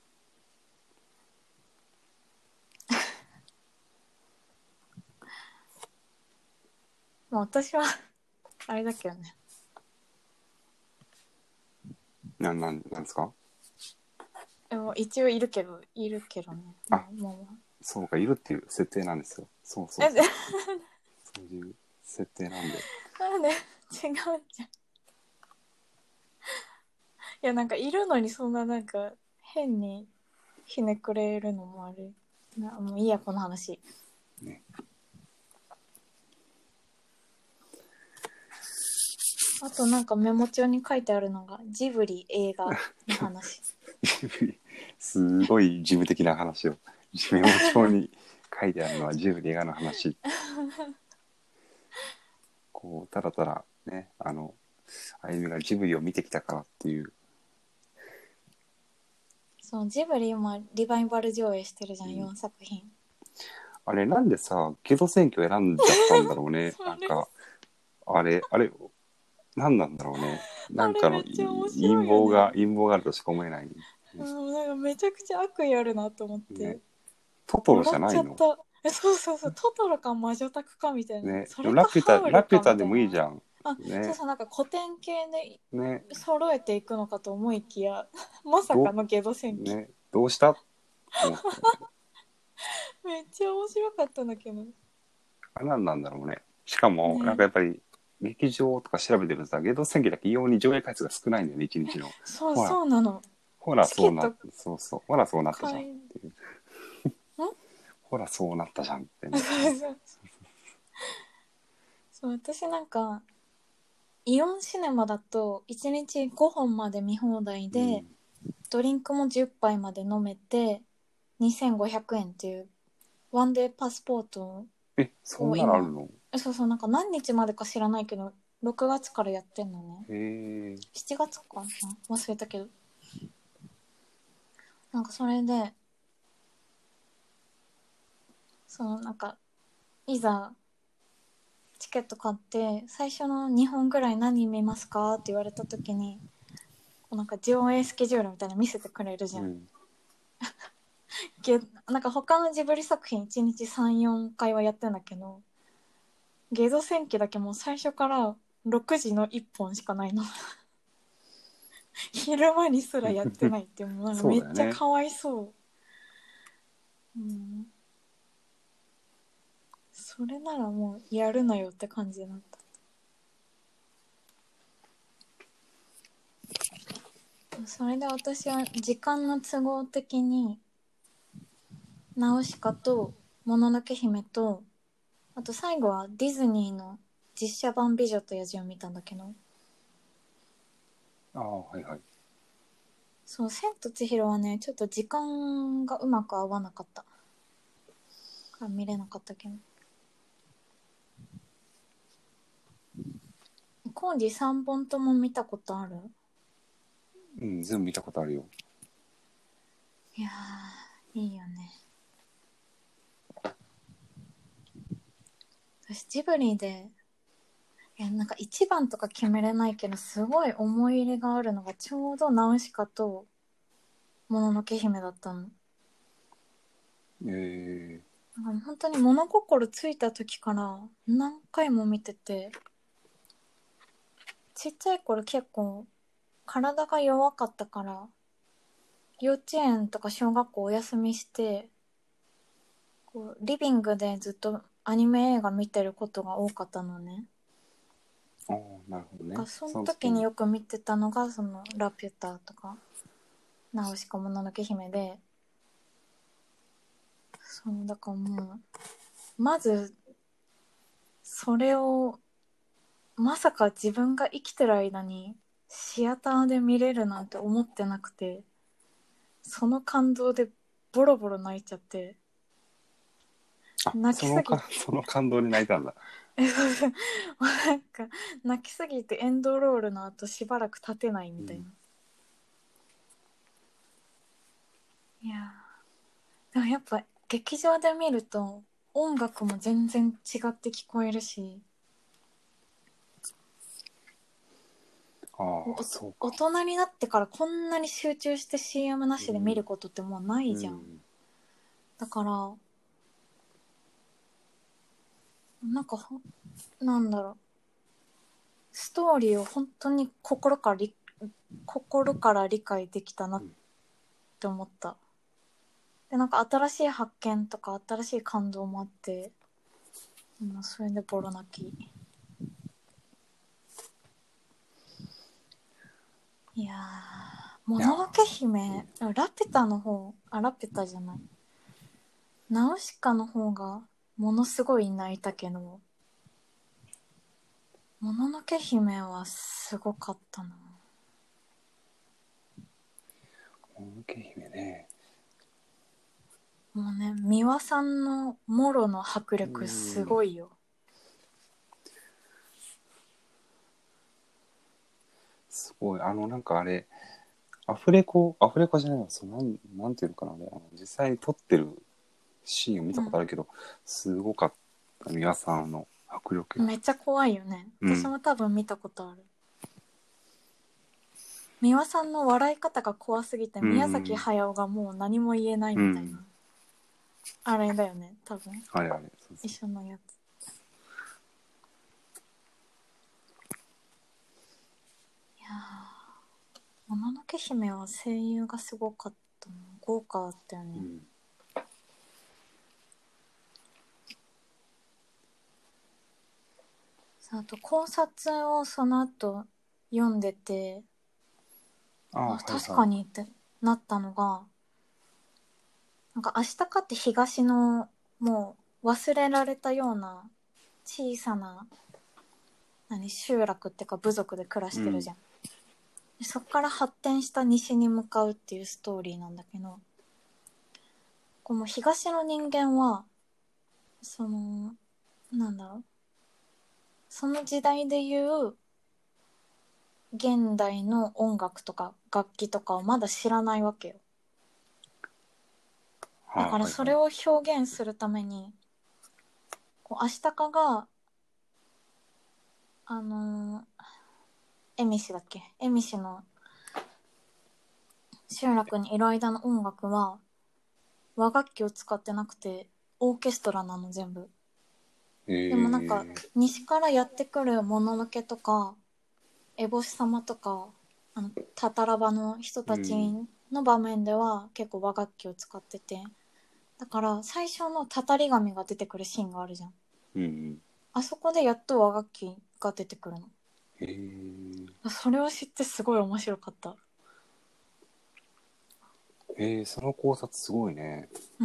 まあ私はあれだけどね。 なんなんなんですか？ でも一応いるけど、いるけどね。 あまあまあまあ。 そうか、いるっていう設定なんですよ。そうそうえ、 そう。 でそういう設定なんで。 なんで違うじゃん。いや、なんかいるのにそんななんか変にひねくれるのもあれ。なもういいや、この話。 ね、 あとなんかメモ帳に書いてあるのがジブリ映画の話。 すごい事務的な話をメモ帳に書いてあるのはジブリ映画の話。こうただただね、あのあゆみがジブリを見てきたからっていう。 そう、ジブリ今リバイバル上映してるじゃん、 うん、 よんさく品。 あれなんでさゲド選挙選んじゃったんだろうね。 それなんかあれあれ何なんだろうね。なんかのあれめっちゃ面陰白いよ謀がね。 陰謀があるとしか思えない、 うん、なんかめちゃくちゃ悪意あるなと思っね。 てトトロじ笑っゃないのちゃった。え、そうそうそう、トトロか魔女宅かみたいな、 ね。 それかでもラピュタハウルかラピュタでみたいな。 もいいじゃん。 あ、そうねそう、なんか古典系でね。 揃えていくのかと思いきやまさかどのゲド戦記。 ねどうしたと思って。 めっちゃ面白かったんだけどあれ何なんだろうね。しかもなんかね。 やっぱり劇場とか調べてるとさ、ゲド戦記だけ異様に上映回数が少ないんだよね、一日の。 そうほらそうなの。 ほらそうなチケットそうそうほらそうなったじゃんっ買いんていう。ほらそうなったじゃんってそね。 うそうそう、私なんかイオンシネマだといちにちごほんまで見放題で、 うん、 ドリンクもじゅっぱいまで飲めてにせんごひゃくえんっていうワンデーパスポートえそんなのあるを今、 の？ そうそう、なんか何日までか知らないけどろくがつからやってんのね。 へえ。 しちがつかな、忘れたけど。なんかそれでそのなんかいざチケット買って最初のにほんぐらい何見ますかって言われた時にこうなんか上映スケジュールみたいなの見せてくれるじゃん。 うん。 げなんか他のジブリ作品いちにちさん、よんかいはやってんだけど、ゲド戦記だけもう最初からろくじのいっぽんしかないの昼間にすらやってないってもうなんかめっそうだよね。 ちゃかわいそう、うん、それならもうやるなよって感じだった。それで私は時間の都合的にナウシカともののけ姫と、あと最後はディズニーの実写版美女と野獣を見たんだけど、 ああはいはい。 そう、千と千尋はね、ちょっと時間がうまく合わなかったから見れなかったけど。コージさんぼんとも見たことある？ うん全部見たことあるよ。 いやー、いいよね。私ジブリで、いやなんか一番とか決めれないけど、すごい思い入れがあるのがちょうどナウシカともののけ姫だったの。 えなんか本当に物心ついた時から何回も見てて、ちっちゃい頃結構体が弱かったから幼稚園とか小学校お休みしてこうリビングでずっとアニメ映画見てることが多かったのね。 ー、ああなるほどね。 そのそ時によく見てたのがそのラピュタとかナウシカもののけ姫で、そうだからもうまずそれをまさか自分が生きてる間にシアターで見れるなんて思ってなくて、その感動でボロボロ泣いちゃって、 あ、 泣きすぎそのか、その感動に泣いたんだ。 えそうそうもうなんか泣きすぎてエンドロールの後しばらく立てないみたいな、 うんいやーでもやっぱ劇場で見ると音楽も全然違って聞こえるし、 ああ、 おそうか。 大人になってからこんなに集中して シーエム なしで見ることってもうないじゃん、 うん。 だからなんかほなんだろう、ストーリーを本当に心から理心から理解できたなって思った。でなんか新しい発見とか新しい感動もあって、まあ、それでボロ泣き。いやー、もいや、 ののけ姫、ラピュタの方、あ、ラピュタじゃない。ナウシカの方がものすごい泣いたけど、もののけ姫はすごかったな。 もののけ姫ね。 もうね、美輪さんのモロの迫う力すん。 ごいよ。 すごい。あの、なんかあれ、アフレコ、アフレコじゃないわ。そう、なん、なんていうのかな、あれ。あの実際に撮ってるシーンを見たことあるけど、すごかった。皆さんの迫力が。 めっちゃ怖いよね。 うん。 私も多分見たことある。美輪さんの笑い方が怖すぎてう宮崎ん。 駿がもう何も言えないうん。 みたいな。あれだよね、多分。 あれあれ。そうそ一う。 緒のやつ。いやー、もののけ姫は声優がすごかったな。豪華だったよね。 うん。 さあ、あと考察をその後読んでて、 ああ、 あ、 はいはい。 確かにってなったのが、なんか明日かって東のもう忘れられたような小さな何集落っていうか部族で暮らしうん。 てるじゃん。でそっから発展した西に向かうっていうストーリーなんだけど、この東の人間はそのなんだろう、その時代でいう現代の音楽とか楽器とかをまだ知らないわけよ。だはあ、はいはい。 からそれを表現するために、こうアシタカがあのー、エミシだっけ、エミシの集落にいる間の音楽は和楽器を使ってなくてオーケストラなの全部。 えでもなんかー。 西からやってくるもののけとか烏帽子様とかあのタタラバの人たちうん。 の場面では結構和楽器を使ってて、だから最初のたたり神が出てくるシーンがあるじゃん。 うん。 あそこでやっと和楽器が出てくるえー。 の。それを知ってすごい面白かった。 えー、その考察すごいね。 うん。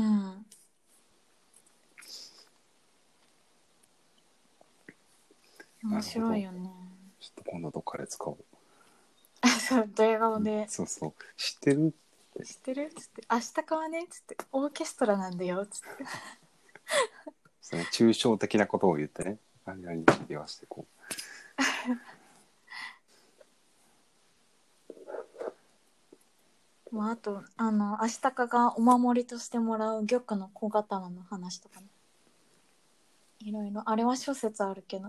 面なるほど。 白いよね。 ちょっと今度どっかで使おう。 そう、ドヤ顔うん、 で、 そうそう。知ってるって。 知ってるつって、明日かはねつって、オーケストラなんだよつって。 その抽象的なことを言ってね。何々って言わせてこまあ、あと、あの、明日かがお守りとしてもらう玉の小刀の話とかね。いろいろ、あれは諸説あるけど、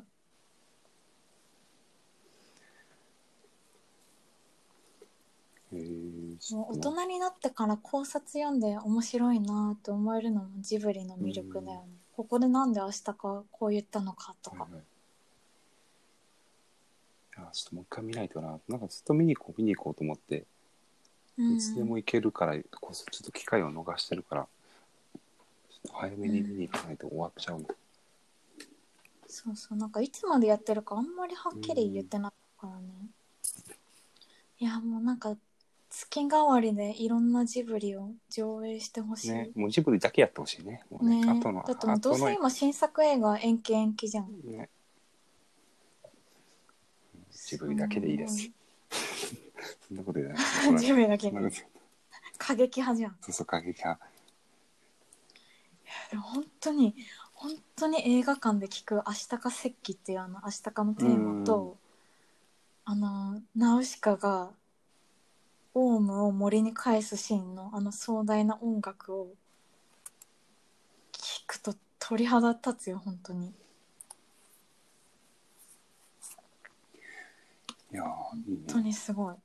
う。えー、ちもう大ょっとな。 人になってから考察読んで面白いなって思えるのもジブリのう魅力だん。 よね。ここでなんで明日かこう言ったのかとか。 はいはい。いや、ちょっともう一回見ないとな。なんかずっと見に行こう、見に行こうと思って、 うんいつでも行けるからこそ、ちょっと機会を逃してるから、早めうん。 に見に行かないと終わっちゃうの。 そうそう、なんかいつまでやってるかあんまりはっうきり言っん。 てないからね。いや、もうなんか、月月替わりでいろんなジブリを上映してほしいね、もうジブリだけやってほしいね。もうね、 ね。 後のだってもうどう後のせ今新作映画延期延期じゃん。 ね、ジブリだけでいいです。そんなこと言わない。 ジブリだけでそんなこと過激派じゃん。 そうそう過激派。 でも本当に本当に映画館で聞く「アシタカ石器」っていうあのアシタカのテーマと、あのナウシカがオウムを森に返すシーンのあの壮大な音楽を聞くと鳥肌立つよ本当に。 いやー、いいね。 本当にすごい。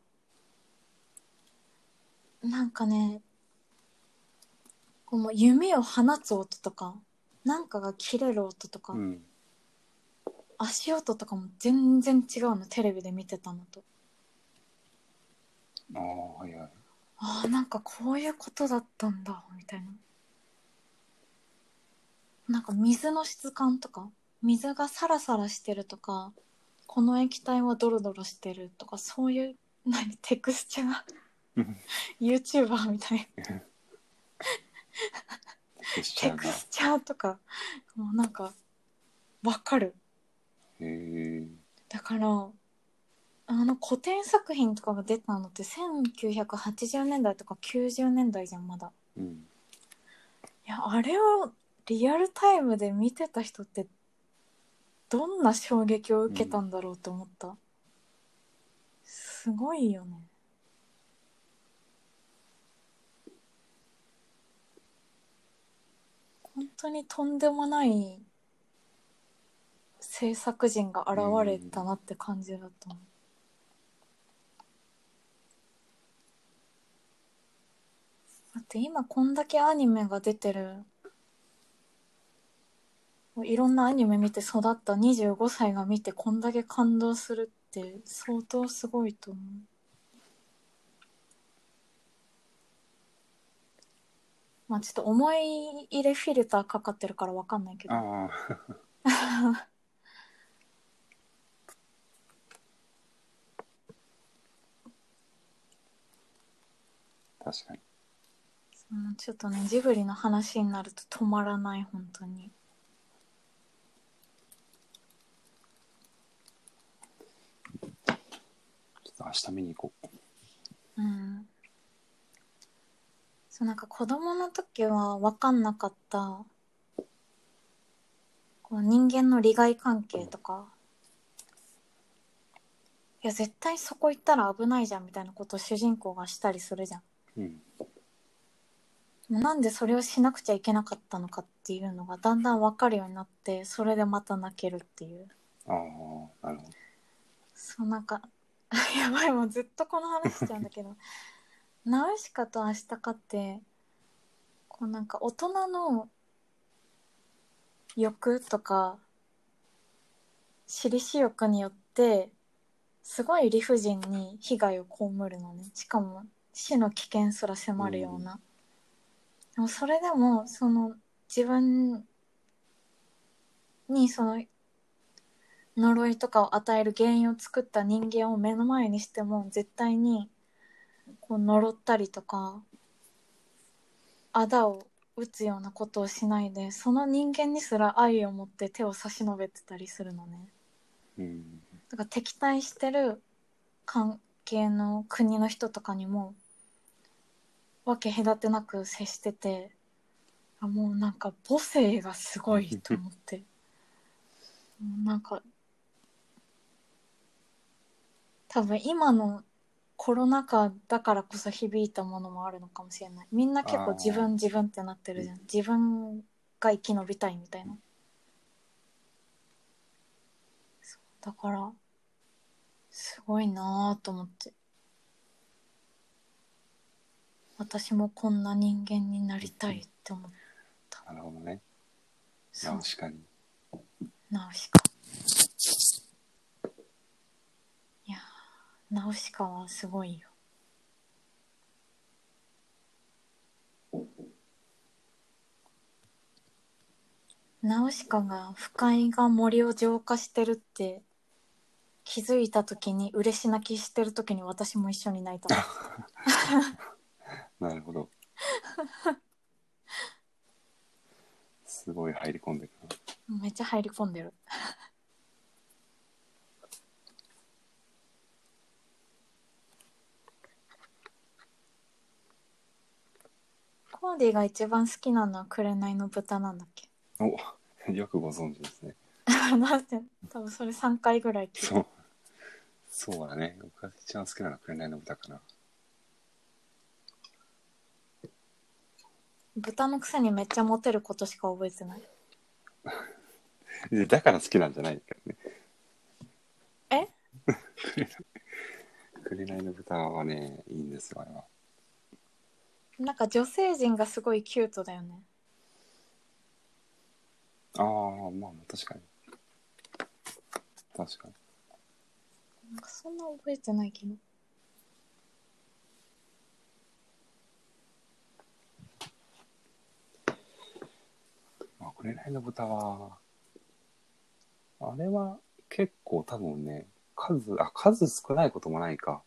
なんかね、こうもう弓を放つ音とか、なんかが切れる音とか、 うん、 足音とかも全然違うの、テレビで見てたのと。 ああ、はいはい。 ああ、なんかこういうことだったんだみたいな。なんか水の質感とか、水がサラサラしてるとか、この液体はドロドロしてるとか、そういう何テクスチャーYouTuber みたいなテクスチャーが。 テクスチャーとかもうなんかわかる。 へえ。 だからあの古典作品とかが出たのってせんきゅうひゃくはちじゅうねんだいとかきゅうじゅうねんだいじゃんまだ。 うん。 いやあれをリアルタイムで見てた人ってどんな衝撃を受けたんだろうと思った、うん、すごいよね。本当にとんでもない制作陣が現れたなって感じだったの。だって今こんだけアニメが出てる、いろんなアニメ見て育ったにじゅうごさいが見てこんだけ感動するって相当すごいと思う。まあちょっと思い入れフィルターかかってるから分かんないけど。 ああ確かに。 ちょっとねジブリの話になると止まらない本当に。 ちょっと明日見に行こう。うん。そうなんか子供の時は分かんなかったこの人間の利害関係とか、いや絶対そこ行ったら危ないじゃんみたいなことを主人公がしたりするじゃん。 う。うん。 なんでそれをしなくちゃいけなかったのかっていうのがだんだん分かるようになって、それでまた泣けるっていう。 ああ、なるほど。 そうなんかやばいもうずっとこの話しちゃうんだけどナウシカとアシタカってこうなんか大人の欲とか私利私欲によってすごい理不尽に被害を被るのね。しかも死の危険すら迫るような、うん、でもそれでもその自分にその呪いとかを与える原因を作った人間を目の前にしても絶対にこう呪ったりとか仇を撃つようなことをしないで、その人間にすら愛を持って手を差し伸べてたりするのね。 うん。 だから敵対してる関係の国の人とかにも分け隔てなく接してて、あもうなんか母性がすごいと思ってなんか多分今のコロナ禍だからこそ響いたものもあるのかもしれない。みんな結構自分自分ってなってるじゃん。自分が生き延びたいみたいな。だからすごいなぁと思って、私もこんな人間になりたいって思った。 なるほどね。ナウシカに。 ナウシカ。いやー、ナウシカはすごいよ。ナウシカが腐海が森を浄化してるって気づいた時に嬉し泣きしてる時に私も一緒に泣いたなるほど。すごい入り込んでるな。 めっちゃ入り込んでる。コーディが一番好きなのは紅の豚なんだっけ？ お、よくご存知ですね。 なんて多分それさんかいぐらい聞いた。 そう、そうだね。僕が一番好きなのは紅の豚かな。 豚のくせにめっちゃモテることしか覚えてない。 でだから好きなんじゃないけどね。 え？ 紅の豚はね、いいんですよ、あれは。 なんか女性陣がすごいキュートだよね。 ああ、まあ確かに。確かに。 なんかそんな覚えてないけど。 まあ、紅の豚は、あれは結構多分ね、数、あ、数少ないこともないか。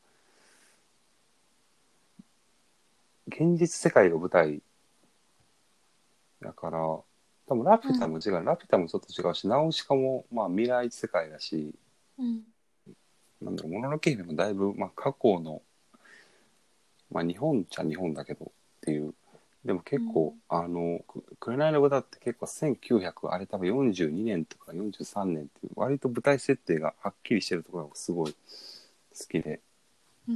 現実世界が舞台だから、多分ラピュタも違う、うん、ラピュタもちょっと違うし、ナウシカもまあ未来世界だし、 うん、 なんだろう、もののけ姫もだいぶ、まあ、過去の、まあ日本っちゃ日本だけどっていう、でも結構、うん、あの、紅の豚って結構せんきゅうひゃく、あれ多分よんじゅうにねんとかよんじゅうさんねんっていう、割と舞台設定がはっきりしてるところがすごい好きで、 うん、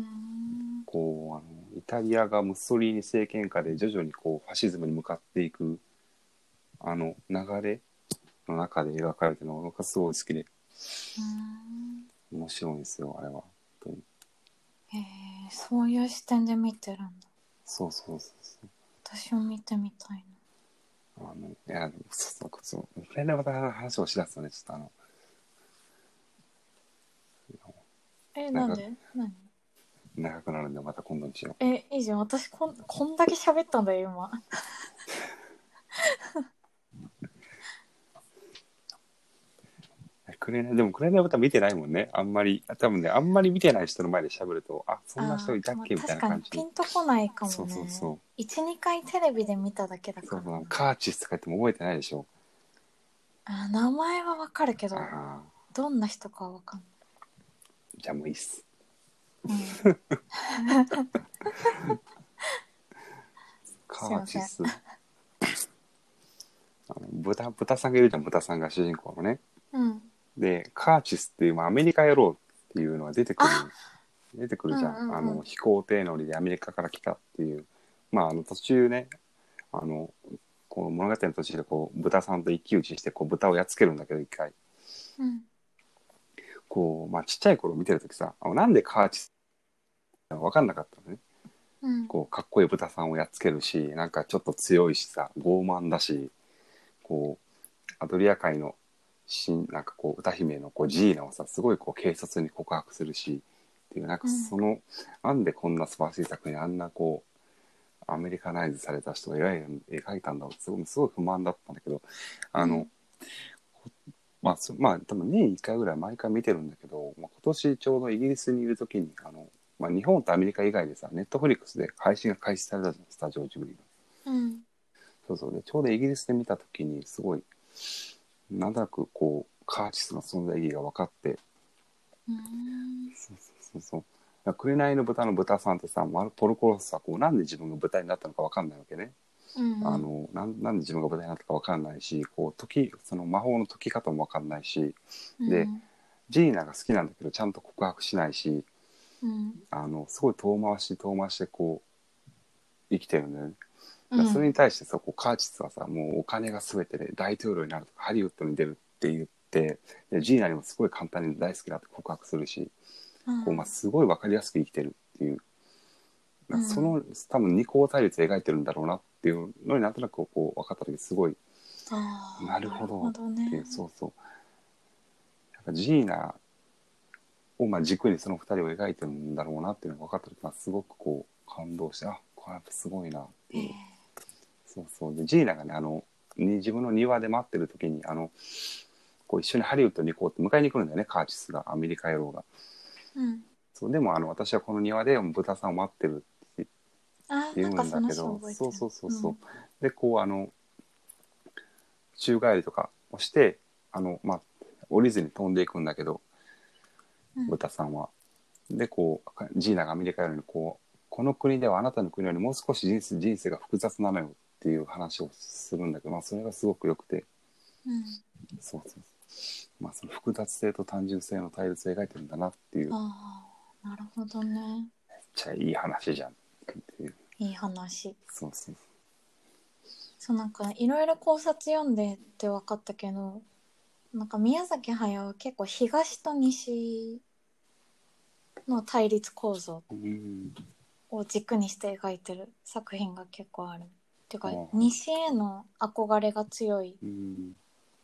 こう、あの、イタリアがムッソリーニ政権下で徐々にこう、ファシズムに向かっていく、あの、流れの中で描かれてるのがすごい好きで、うん、面白いんですよ、あれは。本当に。 へえ、そういう視点で見てるんだ。 そうそうそうそう。 私も見てみたいな。あの、いや、そうそうそう。紅の豚の話をしだすとね、ちょっとあの、 え、なんで？何？ 長くなるんでまた今度にしよう。え、いいじゃん。私こん、こんだけ喋ったんだよ、今。 くれない、でもくれない歌見てないもんね。あんまり、多分ね、あんまり見てない人の前で喋ると、あ、そんな人いたっけ、 まあ、 みたいな確かに感じ。 ピンとこないかもね。 そうそうそう。 いち、にかいテレビで見ただけだからな。 そうそう、カーチスとか言っても覚えてないでしょ。 あ、名前はわかるけど、 あ、 どんな人かはわかんない。 じゃあもういいっす。 うん、 カーチス。あの豚、豚さんがいるじゃん、豚さんが主人公のね。 うん、 で、カーチスっていう、まあ、アメリカ野郎っていうのが出てくる、出てくるじゃん。 うんうんうん、 あの、飛行艇乗りでアメリカから来たっていう。まあ、あの、途中ね、あの、この物語の途中でこう、豚さんと一騎打ちして、こう、豚をやっつけるんだけど、一回。 うん、 こう、まあ、ちっちゃい頃見てるときさ、あ、なんでカーチスって分かんなかったのね。 うん、 こう、かっこいい豚さんをやっつけるし、なんかちょっと強いしさ、傲慢だし、こう、アドリア海の新、なんかこう、歌姫のこうジーナをさ、すごいこう、警察に告白するし、っていう、なんかその、うん、なんでこんな素晴らしい作品あんなこう、アメリカナイズされた人が描い描いたんだろうってすごい、すごい不満だったんだけど、あの、うん、まあ、まあ、多分年いっかいぐらい毎回見てるんだけど、まあ、今年ちょうどイギリスにいるときに、あの、まあ、日本とアメリカ以外でさ、ネットフリックスで配信が開始されたじゃん、スタジオジブリが。 うん、 そうそう。で、ちょうどイギリスで見たときに、すごい、なんとなくこう、カーチスの存在意義が分かって、 うん、 そうそうそうそう。紅の豚の豚さんってさ、ポルコロスさ、こう、なんで自分が豚になったのか分かんないわけね。うんうん、あのなん、なんで自分が豚になったか分かんないし、こう、時、その魔法の解き方も分かんないし、で、うん、ジーナが好きなんだけど、ちゃんと告白しないし、うん、あの、すごい遠回し遠回しでこう、生きてるんだよね。だそれに対してさ、こうカーチスはさ、もうお金が全てで大統領になるとかハリウッドに出るって言って、でジーナにもすごい簡単に大好きだって告白するし、うん、こうまあ、すごい分かりやすく生きてるっていう、うん、その多分二項対立描いてるんだろうなっていうのになんとなくこう分かった時すごい、 あ、 なるほどっていう、 ね、 そうそう。やっぱジーナをまあ軸にそのふたりを描いてるんだろうなっていうのが分かった時はすごくこう感動して、あ、これやっぱすごいなっていう。そうそう。でジーナがね、あの自分の庭で待ってる時にあのこう一緒にハリウッドに行こうって迎えに来るんだよね、カーチスが、アメリカ野郎が。うん、そうでもあの私はこの庭で豚さんを待ってるってあー、 言うんなんかそのだけど、 人覚えてる。 そうそうそうそう、でこうあの宙返りとかをしてあの、まあ、降りずに飛んでいくんだけど、 うん、 豚さんは。でこうジーナがアメリカよりこうこの国ではあなたの国よりもう少し人生人生が複雑なのよっていう話をするんだけど、まあ、それがすごく良くて、 うん、 そうそうそう、まあ、その複雑性と単純性の対立を描いてるんだなっていう、めっああ、なるほどね。 ちゃいい話じゃんっていう。 いい話。 そうそうそうなんかいろいろ考察読んでって分かったけど、なんか宮崎駿は結構東と西の対立構造そう、うん、 を軸にして描いてる作品が結構ある。っていうかああ、 西への憧れが強いうん、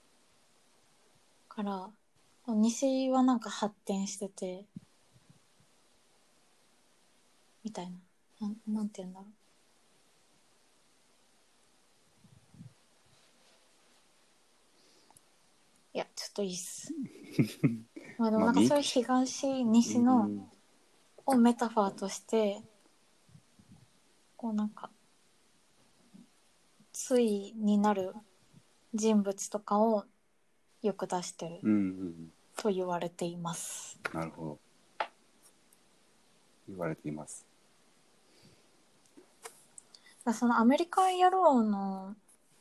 から西はなんか発展しててみたいな、なん、なんて言うんだろう。いやちょっといいっす。まあでもまあなんかそういうみう東西のん、 をメタファーとしてこうなんか対になる人物とかをよく出してるうん、うん、 と言われています。 なるほど、言われています。 だそのアメリカン野郎の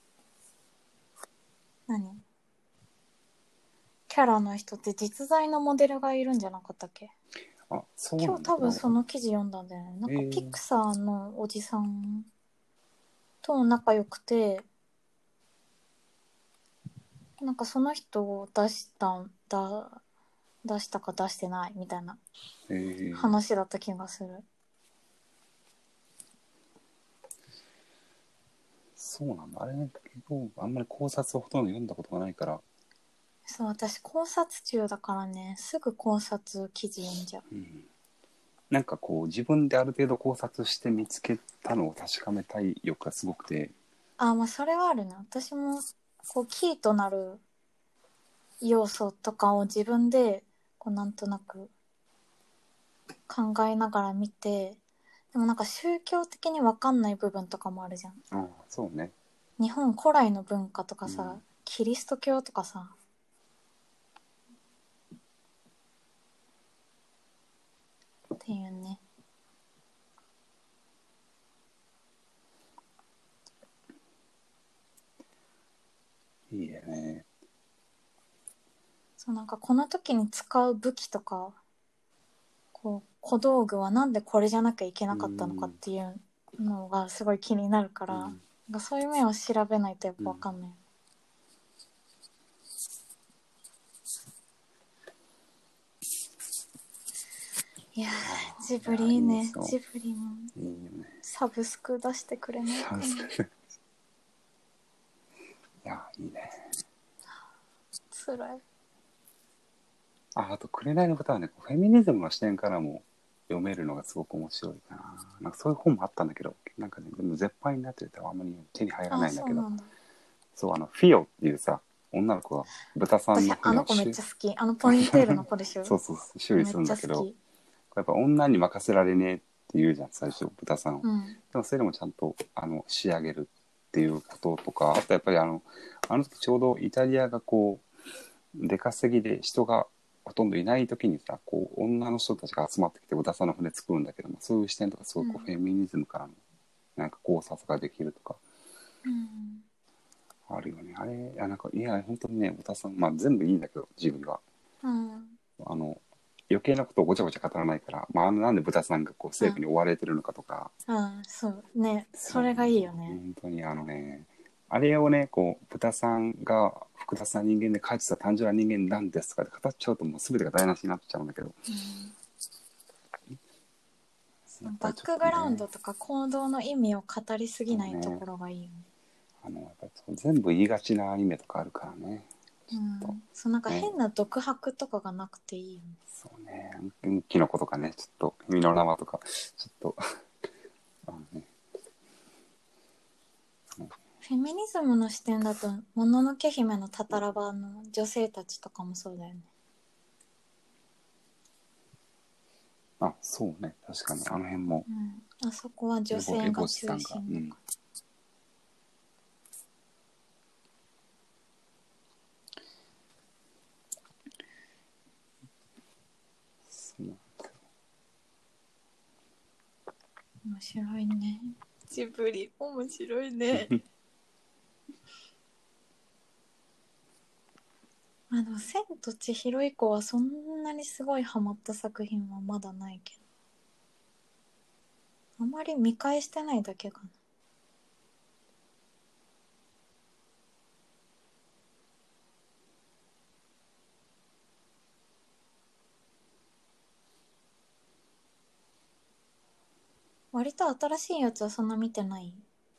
何キャラの人って実在のモデルがいるんじゃなかったっけ？ あ、そうな今日んだ、 多分そそれは。 の記事読んだんだよね。なんかピえー、 クサーのおじさんと仲良くて、なんかその人を出したんだ、出したか出してないみたいなえー、 話だった気がする。 そうなんだ。あれね、結構あんまり考察をほとんど読んだことがないから、 そう、私考察中だからね、すぐ考察記事読んじゃう。 うん、なんかこう自分である程度考察して見つけたのを確かめたい欲がすごくて、 あ、まあそれはあるな。私もこうキーとなる要素とかを自分でこうなんとなく考えながら見て、でもなんか宗教的に分かんない部分とかもあるじゃん。 ああ、そうね。 日本古来の文化とかさ、 うん、 キリスト教とかさ、っていうね。 いいよね。 そうなんかこの時に使う武器とか、こう小道具はなんでこれじゃなきゃいけうなかったのかっん、 ていうのがすごい気になるから、 うん、 なんかそういう面を調べないとやっうん。 ぱ分かんない。いやー、ジブいや、 リいいね。 いいですよ。 ジブリもいいよね。 サブスク出してくれないかな。 いや、いいね。 つらい。 あ、あと、紅の豚はね、フェミニズムの視点からも読めるのがすごく面白いかな。なんかそういう本もあったんだけど、なんかね、でも絶版になっててあんまり手に入らあ、 ないんだけど、 そうなんだ。 そう、あの、フィオっていうさ、女の子が豚さん私、 のあの子めっ船をしゅちゃ好き。あのポニーテールの子でしょ？ そうそうそう、修理すめっるんだけど、 ちゃ好き。 やっぱ女に任せられねえって言うじゃん、最初、豚さんを。 うん。 でもそれでもちゃんとあの仕上げるっていうこととか、あとやっぱりあの、あの時ちょうどイタリアがこう、出稼ぎで人がほとんどいない時にさ、こう、女の人たちが集まってきて豚さんの船作るんだけども、そういう視点とかすごくうん。 フェミニズムからのなんか考察ができるとか、 うん。 あるよね。あれ、いや、なんか、いや、本当にね、豚さん、まあ全部いいんだけど、ジブリは。 うん。 あの、余計なことをごちゃごちゃ語らないから、まあ、あのなんで豚さんがこううん。 政府に追われてるのかとか、 うん。そうね。 そう、 それがいいよね。 本当にあのね、あれをね、こう、豚さんが複雑な人間で、かつては単純な人間なんですとかで語っちゃうと、もう全てが台無しになっちゃうんだけど、 うん。 やっぱりちょバックっとね、 グラウンドとか行動の意味を語りすぎないとそうね、 ころがいいよね。 あの、やっぱりそう全部言いがちなアニメとかあるからね、 うちょっとん。そうなんかね、 変な独白とかがなくていいよね。 そうね、キノコとかね、ちょっと、身の縄とか、ちょっと、あのね、 フェミニズムの視点だと、もののけ姫のタタラバの女性たちとかもそうだよね。 あ、そうね。確かに。あの辺も。 うん、あそこは女性が中心だから、 うん、そう面白いね。ジブリ面白いね。あの千と千尋以降はそんなにすごいハマった作品はまだないけど、あまり見返してないだけかな。割と新しいやつはそんな見てない。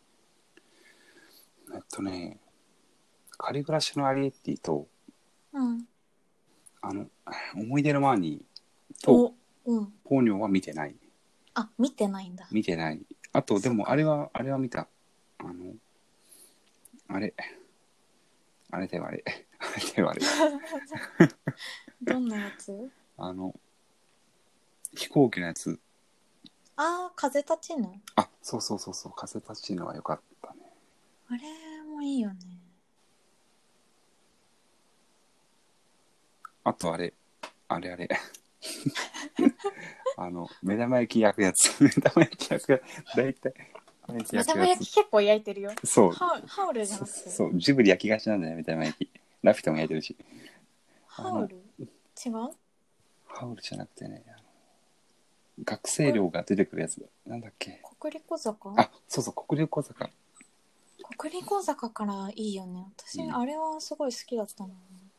えっとね、仮暮らしのアリエッティと、 うん。 あの、思い出のマーニーと、 お、うん。 ポーニョは見てない。 あ、見てないんだ。 見てない。あと、でも、 そっかあれは、あれは見た。あの、あれ、あれだよ、あれ。あれだよ、あれ。 どんなやつ？ あの、飛行機のやつ。 あー、風立ちぬ。 あ、そうそうそうそう、風立ちぬはよかったね。 あれもいいよね。 あと、あれ、あれあれ。あの、目玉焼き焼くやつ。目玉焼き焼くやつ。だいたい、 目玉焼き結構焼いてるよ。 そう。 ハウハウルじゃそうなくて。 そう、ジブリ焼きがちなんだよね、目玉焼き。ラフィトも焼いてるし。あの、 ハウル違う？ ハウルじゃなくてね、あの学生寮が出てくるやつ。なんだっけ。 国立小坂？ あ、そうそう、国立小坂。 国立小坂からいいよね。私、 うんあれはすごい好きだったな。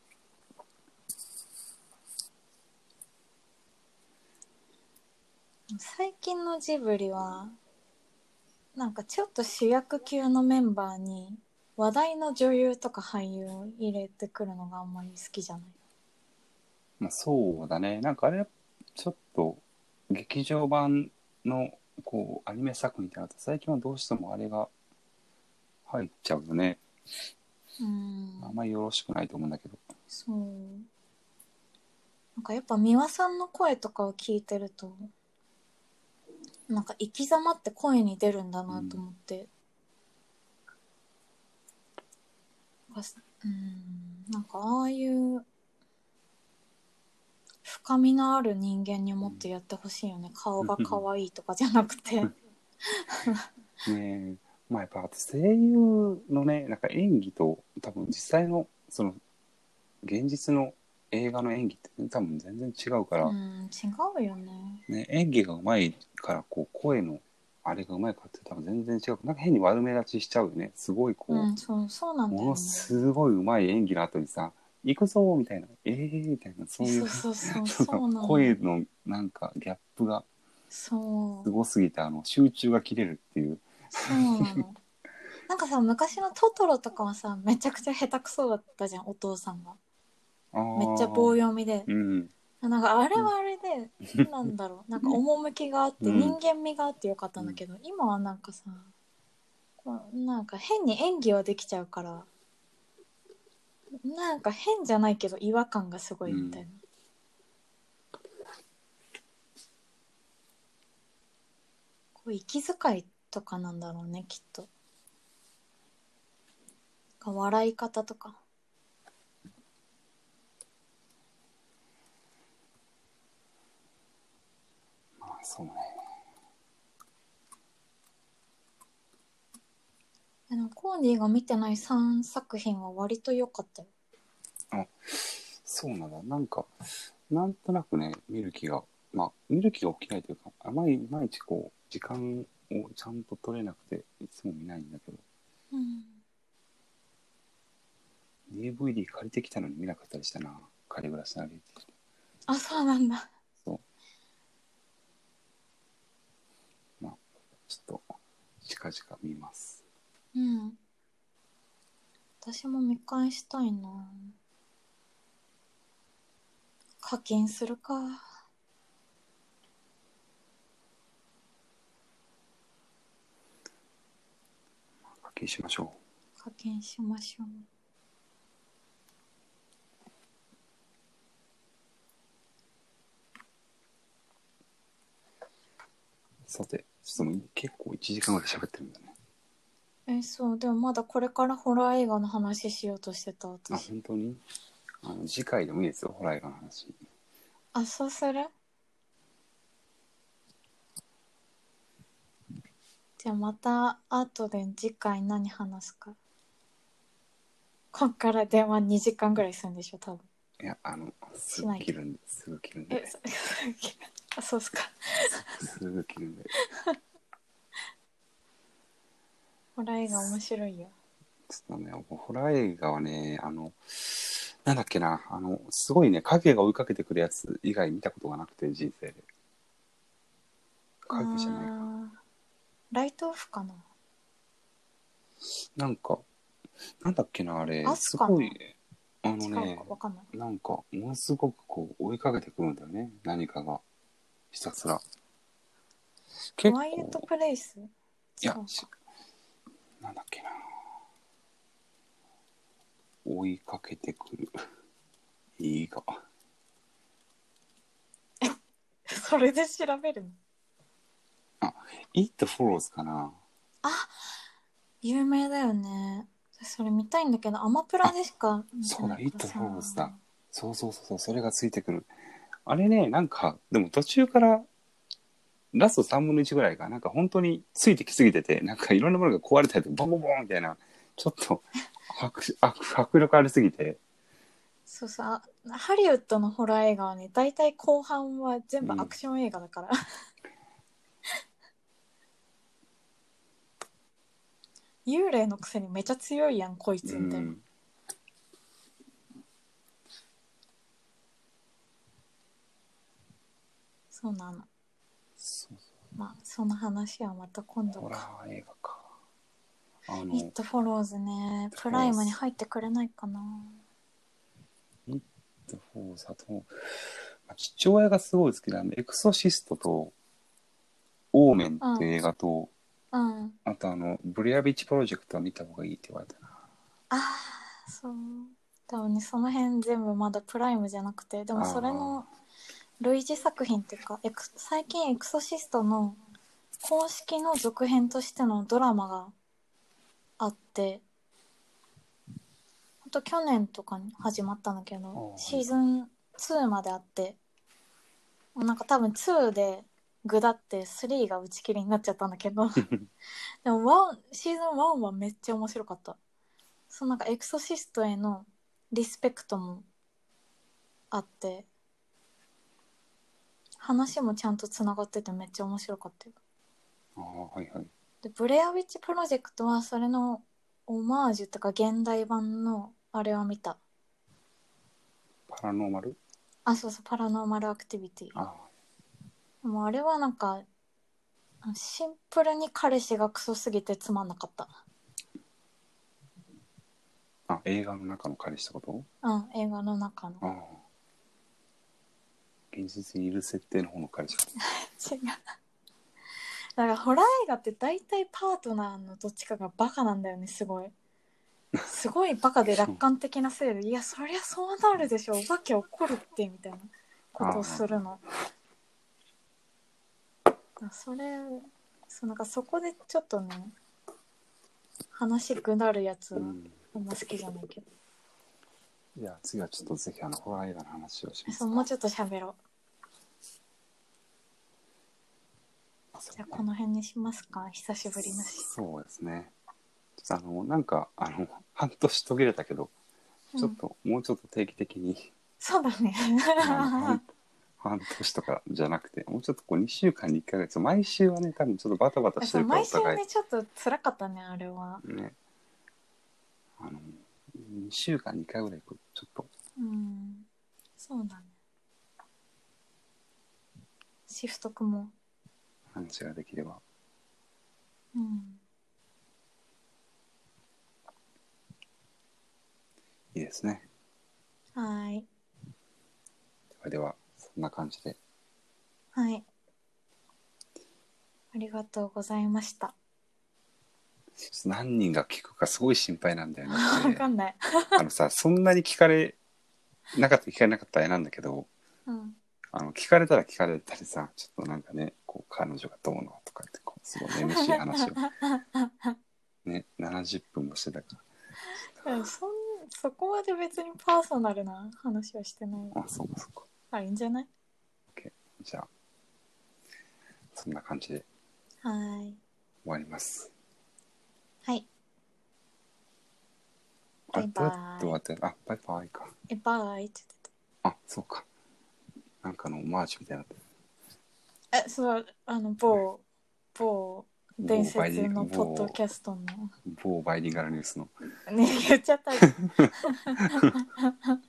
最近のジブリはなんかちょっと主役級のメンバーに話題の女優とか俳優を入れてくるのがあんまり好きじゃない。 まあ、そうだね。なんかあれ、ちょっと、劇場版の、こう、アニメ作品ってなると、最近はどうしてもあれが入っちゃうよね。 うーん、 あんまりよろしくないと思うんだけど。 そう。なんかやっぱ美輪さんの声とかを聞いてると、なんか生き様って声に出るんだなと思って。うん、うんなんかああいう深みのある人間にもっとやってほしいよね。顔が可愛いとかじゃなくて。 ねえ、まあやっぱあと声優のね、なんか演技と多分実際のその現実の映画の演技って多分全然違うかうら、 ん、違うよね。 ね、演技が上手いからこう声のあれが上手いかって多分全然違う。なんか変に悪目立ちしちゃうよね。すごいこうん、そう、そうなう、ものんだよね。 すごい上手い演技の後にさ、行くぞみたいな、えーみたいな、そういうそうそうそう、 そのそうなのよ。 声のなんかギャップがそう、 すごすぎて、あの集中が切れるっていう。 そうなの。なんかさ、昔のトトロとかはさ、めちゃくちゃ下手くそだったじゃん、お父さんが。 あめっちゃ棒あ、 読みで。 うん。 なんかあれはあれで、なんだろう、なんか趣があって、人うん。 間味があってよかったんだけど、今はなんかさ、こうなんか変に演技はできちゃうから、なんか変じゃないけど違和感がすごいみたいな。こう息遣いとかなんだろうね、きっと。笑い方とか。 まあ、そうね。 でもコーディが見てないさんさく品は割と良かったよ。 あ、そうなんだ。なんか、なんとなくね、見る気が、まあ、見る気が起きないというか、あまりいまいちこう、時間をちゃんと取れなくて、いつも見ないんだけど、 うん。 ディーブイディー 借りてきたのに見なかったりしたな。仮暮らしなりって。 あ、そうなんだ。 そう。まあ、ちょっと、近々見ます。 うん。私も見返したいな。課金するか。 課金しましょ課金しましょう。 さて、ちょっともう結構いちじかんぐらい喋ってるんだね。 え、そう、でもまだこれからホラー映画の話しようとしてた、 あ、 私。 本当に？あの次回でもいいですよ、ホラー映画の話。 あ、そうする？じゃあまた後で次回何話すか。こっから電話にじかんぐらいするんでしょ、多分。 いや、あの、すしないと。 ぐ切るんで、すぐ切るんで。 え、そあ、そうっすか。 すぐ切るんで。 ホラー映画面白いよ。 ちょっとね、ホラー映画はね、あの、なんだっけな、あの、すごいね、影が追いかけてくるやつ以外見たことがなくて、人生で。 あ影じゃないか。 ー、ライトオフかな。 なんか、なんだっけな、あれ、 アスかな。 すごい、あの違うね、 か、わかんない。 なんか、ものすごくこう、追いかけてくるんだよね、何かが。ひたすら。結クワイエット構、 プレイス。 いや、 違うしか。 なんだっけな。追いかけてくる映画。 それで調べるの？ あ、It Follows かな。 あ、有名だよね。私それ見たいんだけど、アマプラでしか見てそうだ、 ないから It さ。 Follows だ。そうそうそうそう、それがついてくる。あれね、なんか、でも途中からラストさんぶんのいちぐらいが、なんか本当についてきすぎてて、なんかいろんなものが壊れたりとか、ボンボンボンみたいな、ちょっと迫迫迫力ありすぎて、 そうさ、ハリウッドのホラー映画はね、大体後半は全部アクション映画だから。幽霊のくせにめちゃ強いやん、こいつうみたいな。 ん、 そうなの。 そうそまあ、その話はまた今度う、ホラか。 ー映画か。あの、 It Follows ね、プライムに Follows、 入ってくれないかな。 It Follows、あと、まあ父親がすごい好きなんで、エクソシストと、オーメンっていう映画と、 うん。 あとあの、ブレアビッチプロジェクトは見た方がいいって言われたな。 ああ、そう。多分ね、その辺全部まだプライムじゃなくて、でもそれの類似作品っていうか、エク最近エクソシストの公式の続編としてのドラマがあって、ほんと去年とかに始まったんだけど、シーズンツーまであって、もうなんか多分ツーでグダってスリーが打ち切りになっちゃったんだけど、でもワンシーズンワンはめっちゃ面白かった。そのなんかエクソシストへのリスペクトもあって、話もちゃんとつながっててめっちゃ面白かったよ。 ああ、はいはい。 でブレアウィッチプロジェクトはそれのオマージュとか現代版のあれは見た。 パラノーマル。 あ、そうそう、パラノーマルアクティビティ。 あでもあれはなんかシンプルに彼氏がクソすぎてつまんなかった。 あ、映画の中の彼氏ってこと？ うん、映画の中の。 ああ。現実にいる設定の方の彼氏。 違う。だからホラー映画って大体パートナーのどっちかがバカなんだよね、すごい。すごいバカで楽観的なせいで、いや、そりゃそうなるでしょ、お化け起こるって、みたいなことをするの。それ、そうなんかそこでちょっとね、話ぐだるやつはあんま好きじゃないけど。 いや、次はちょっとぜひあのホラー映画の話をしますか。 そう、もうちょっと喋ろう。じゃあこの辺にしますか、久しぶりだし。 そうですね。ちょっとあの、なんか、あの、半年途切れたけど、 うん、 ちょっと、もうちょっと定期的に、 そうだね。 あの半、半年とかじゃなくて、もうちょっとこうにしゅうかんにいっかげつ、毎週はね、多分ちょっとバタバタしてるから、お毎週互い。 ね、ちょっと辛かったね、あれは。 ね。あの、にしゅうかんにいっかいぐらい、ちょっと。 うん、そうだね。シフト組も。 話ができれば。 うん。 いいですね。 はい。 ではでは、そんな感じで。 はい。ありがとうございました。 何人が聞くかすごい心配なんだよね。 わかんない。 あのさ、そんなに聞かれなかった聞かれなかったらあれなんだけど、 うん。 あの聞かれたら聞かれたりさ、ちょっとなんかね、ここう彼女がどうのとかってこうすごいめめしい話をねななじゅっぷんもしてたかでもそんそこまで別にパーソナルな話はしてない。 ら。あ、そうかそうか。 あ、いいんじゃない？ OK。じゃあそんな感じではい。 終わります。 はい。 あれどうバイバイやって終わってあ、バイバイか。 え、バイってあ、そうか。なんかのオマージュみたいになってる。 言ってた。え、そう、あの、某、某、伝某バイリ説のポッド某キャストの。 某バイリンガルニュースのね、言っちゃったじゃん。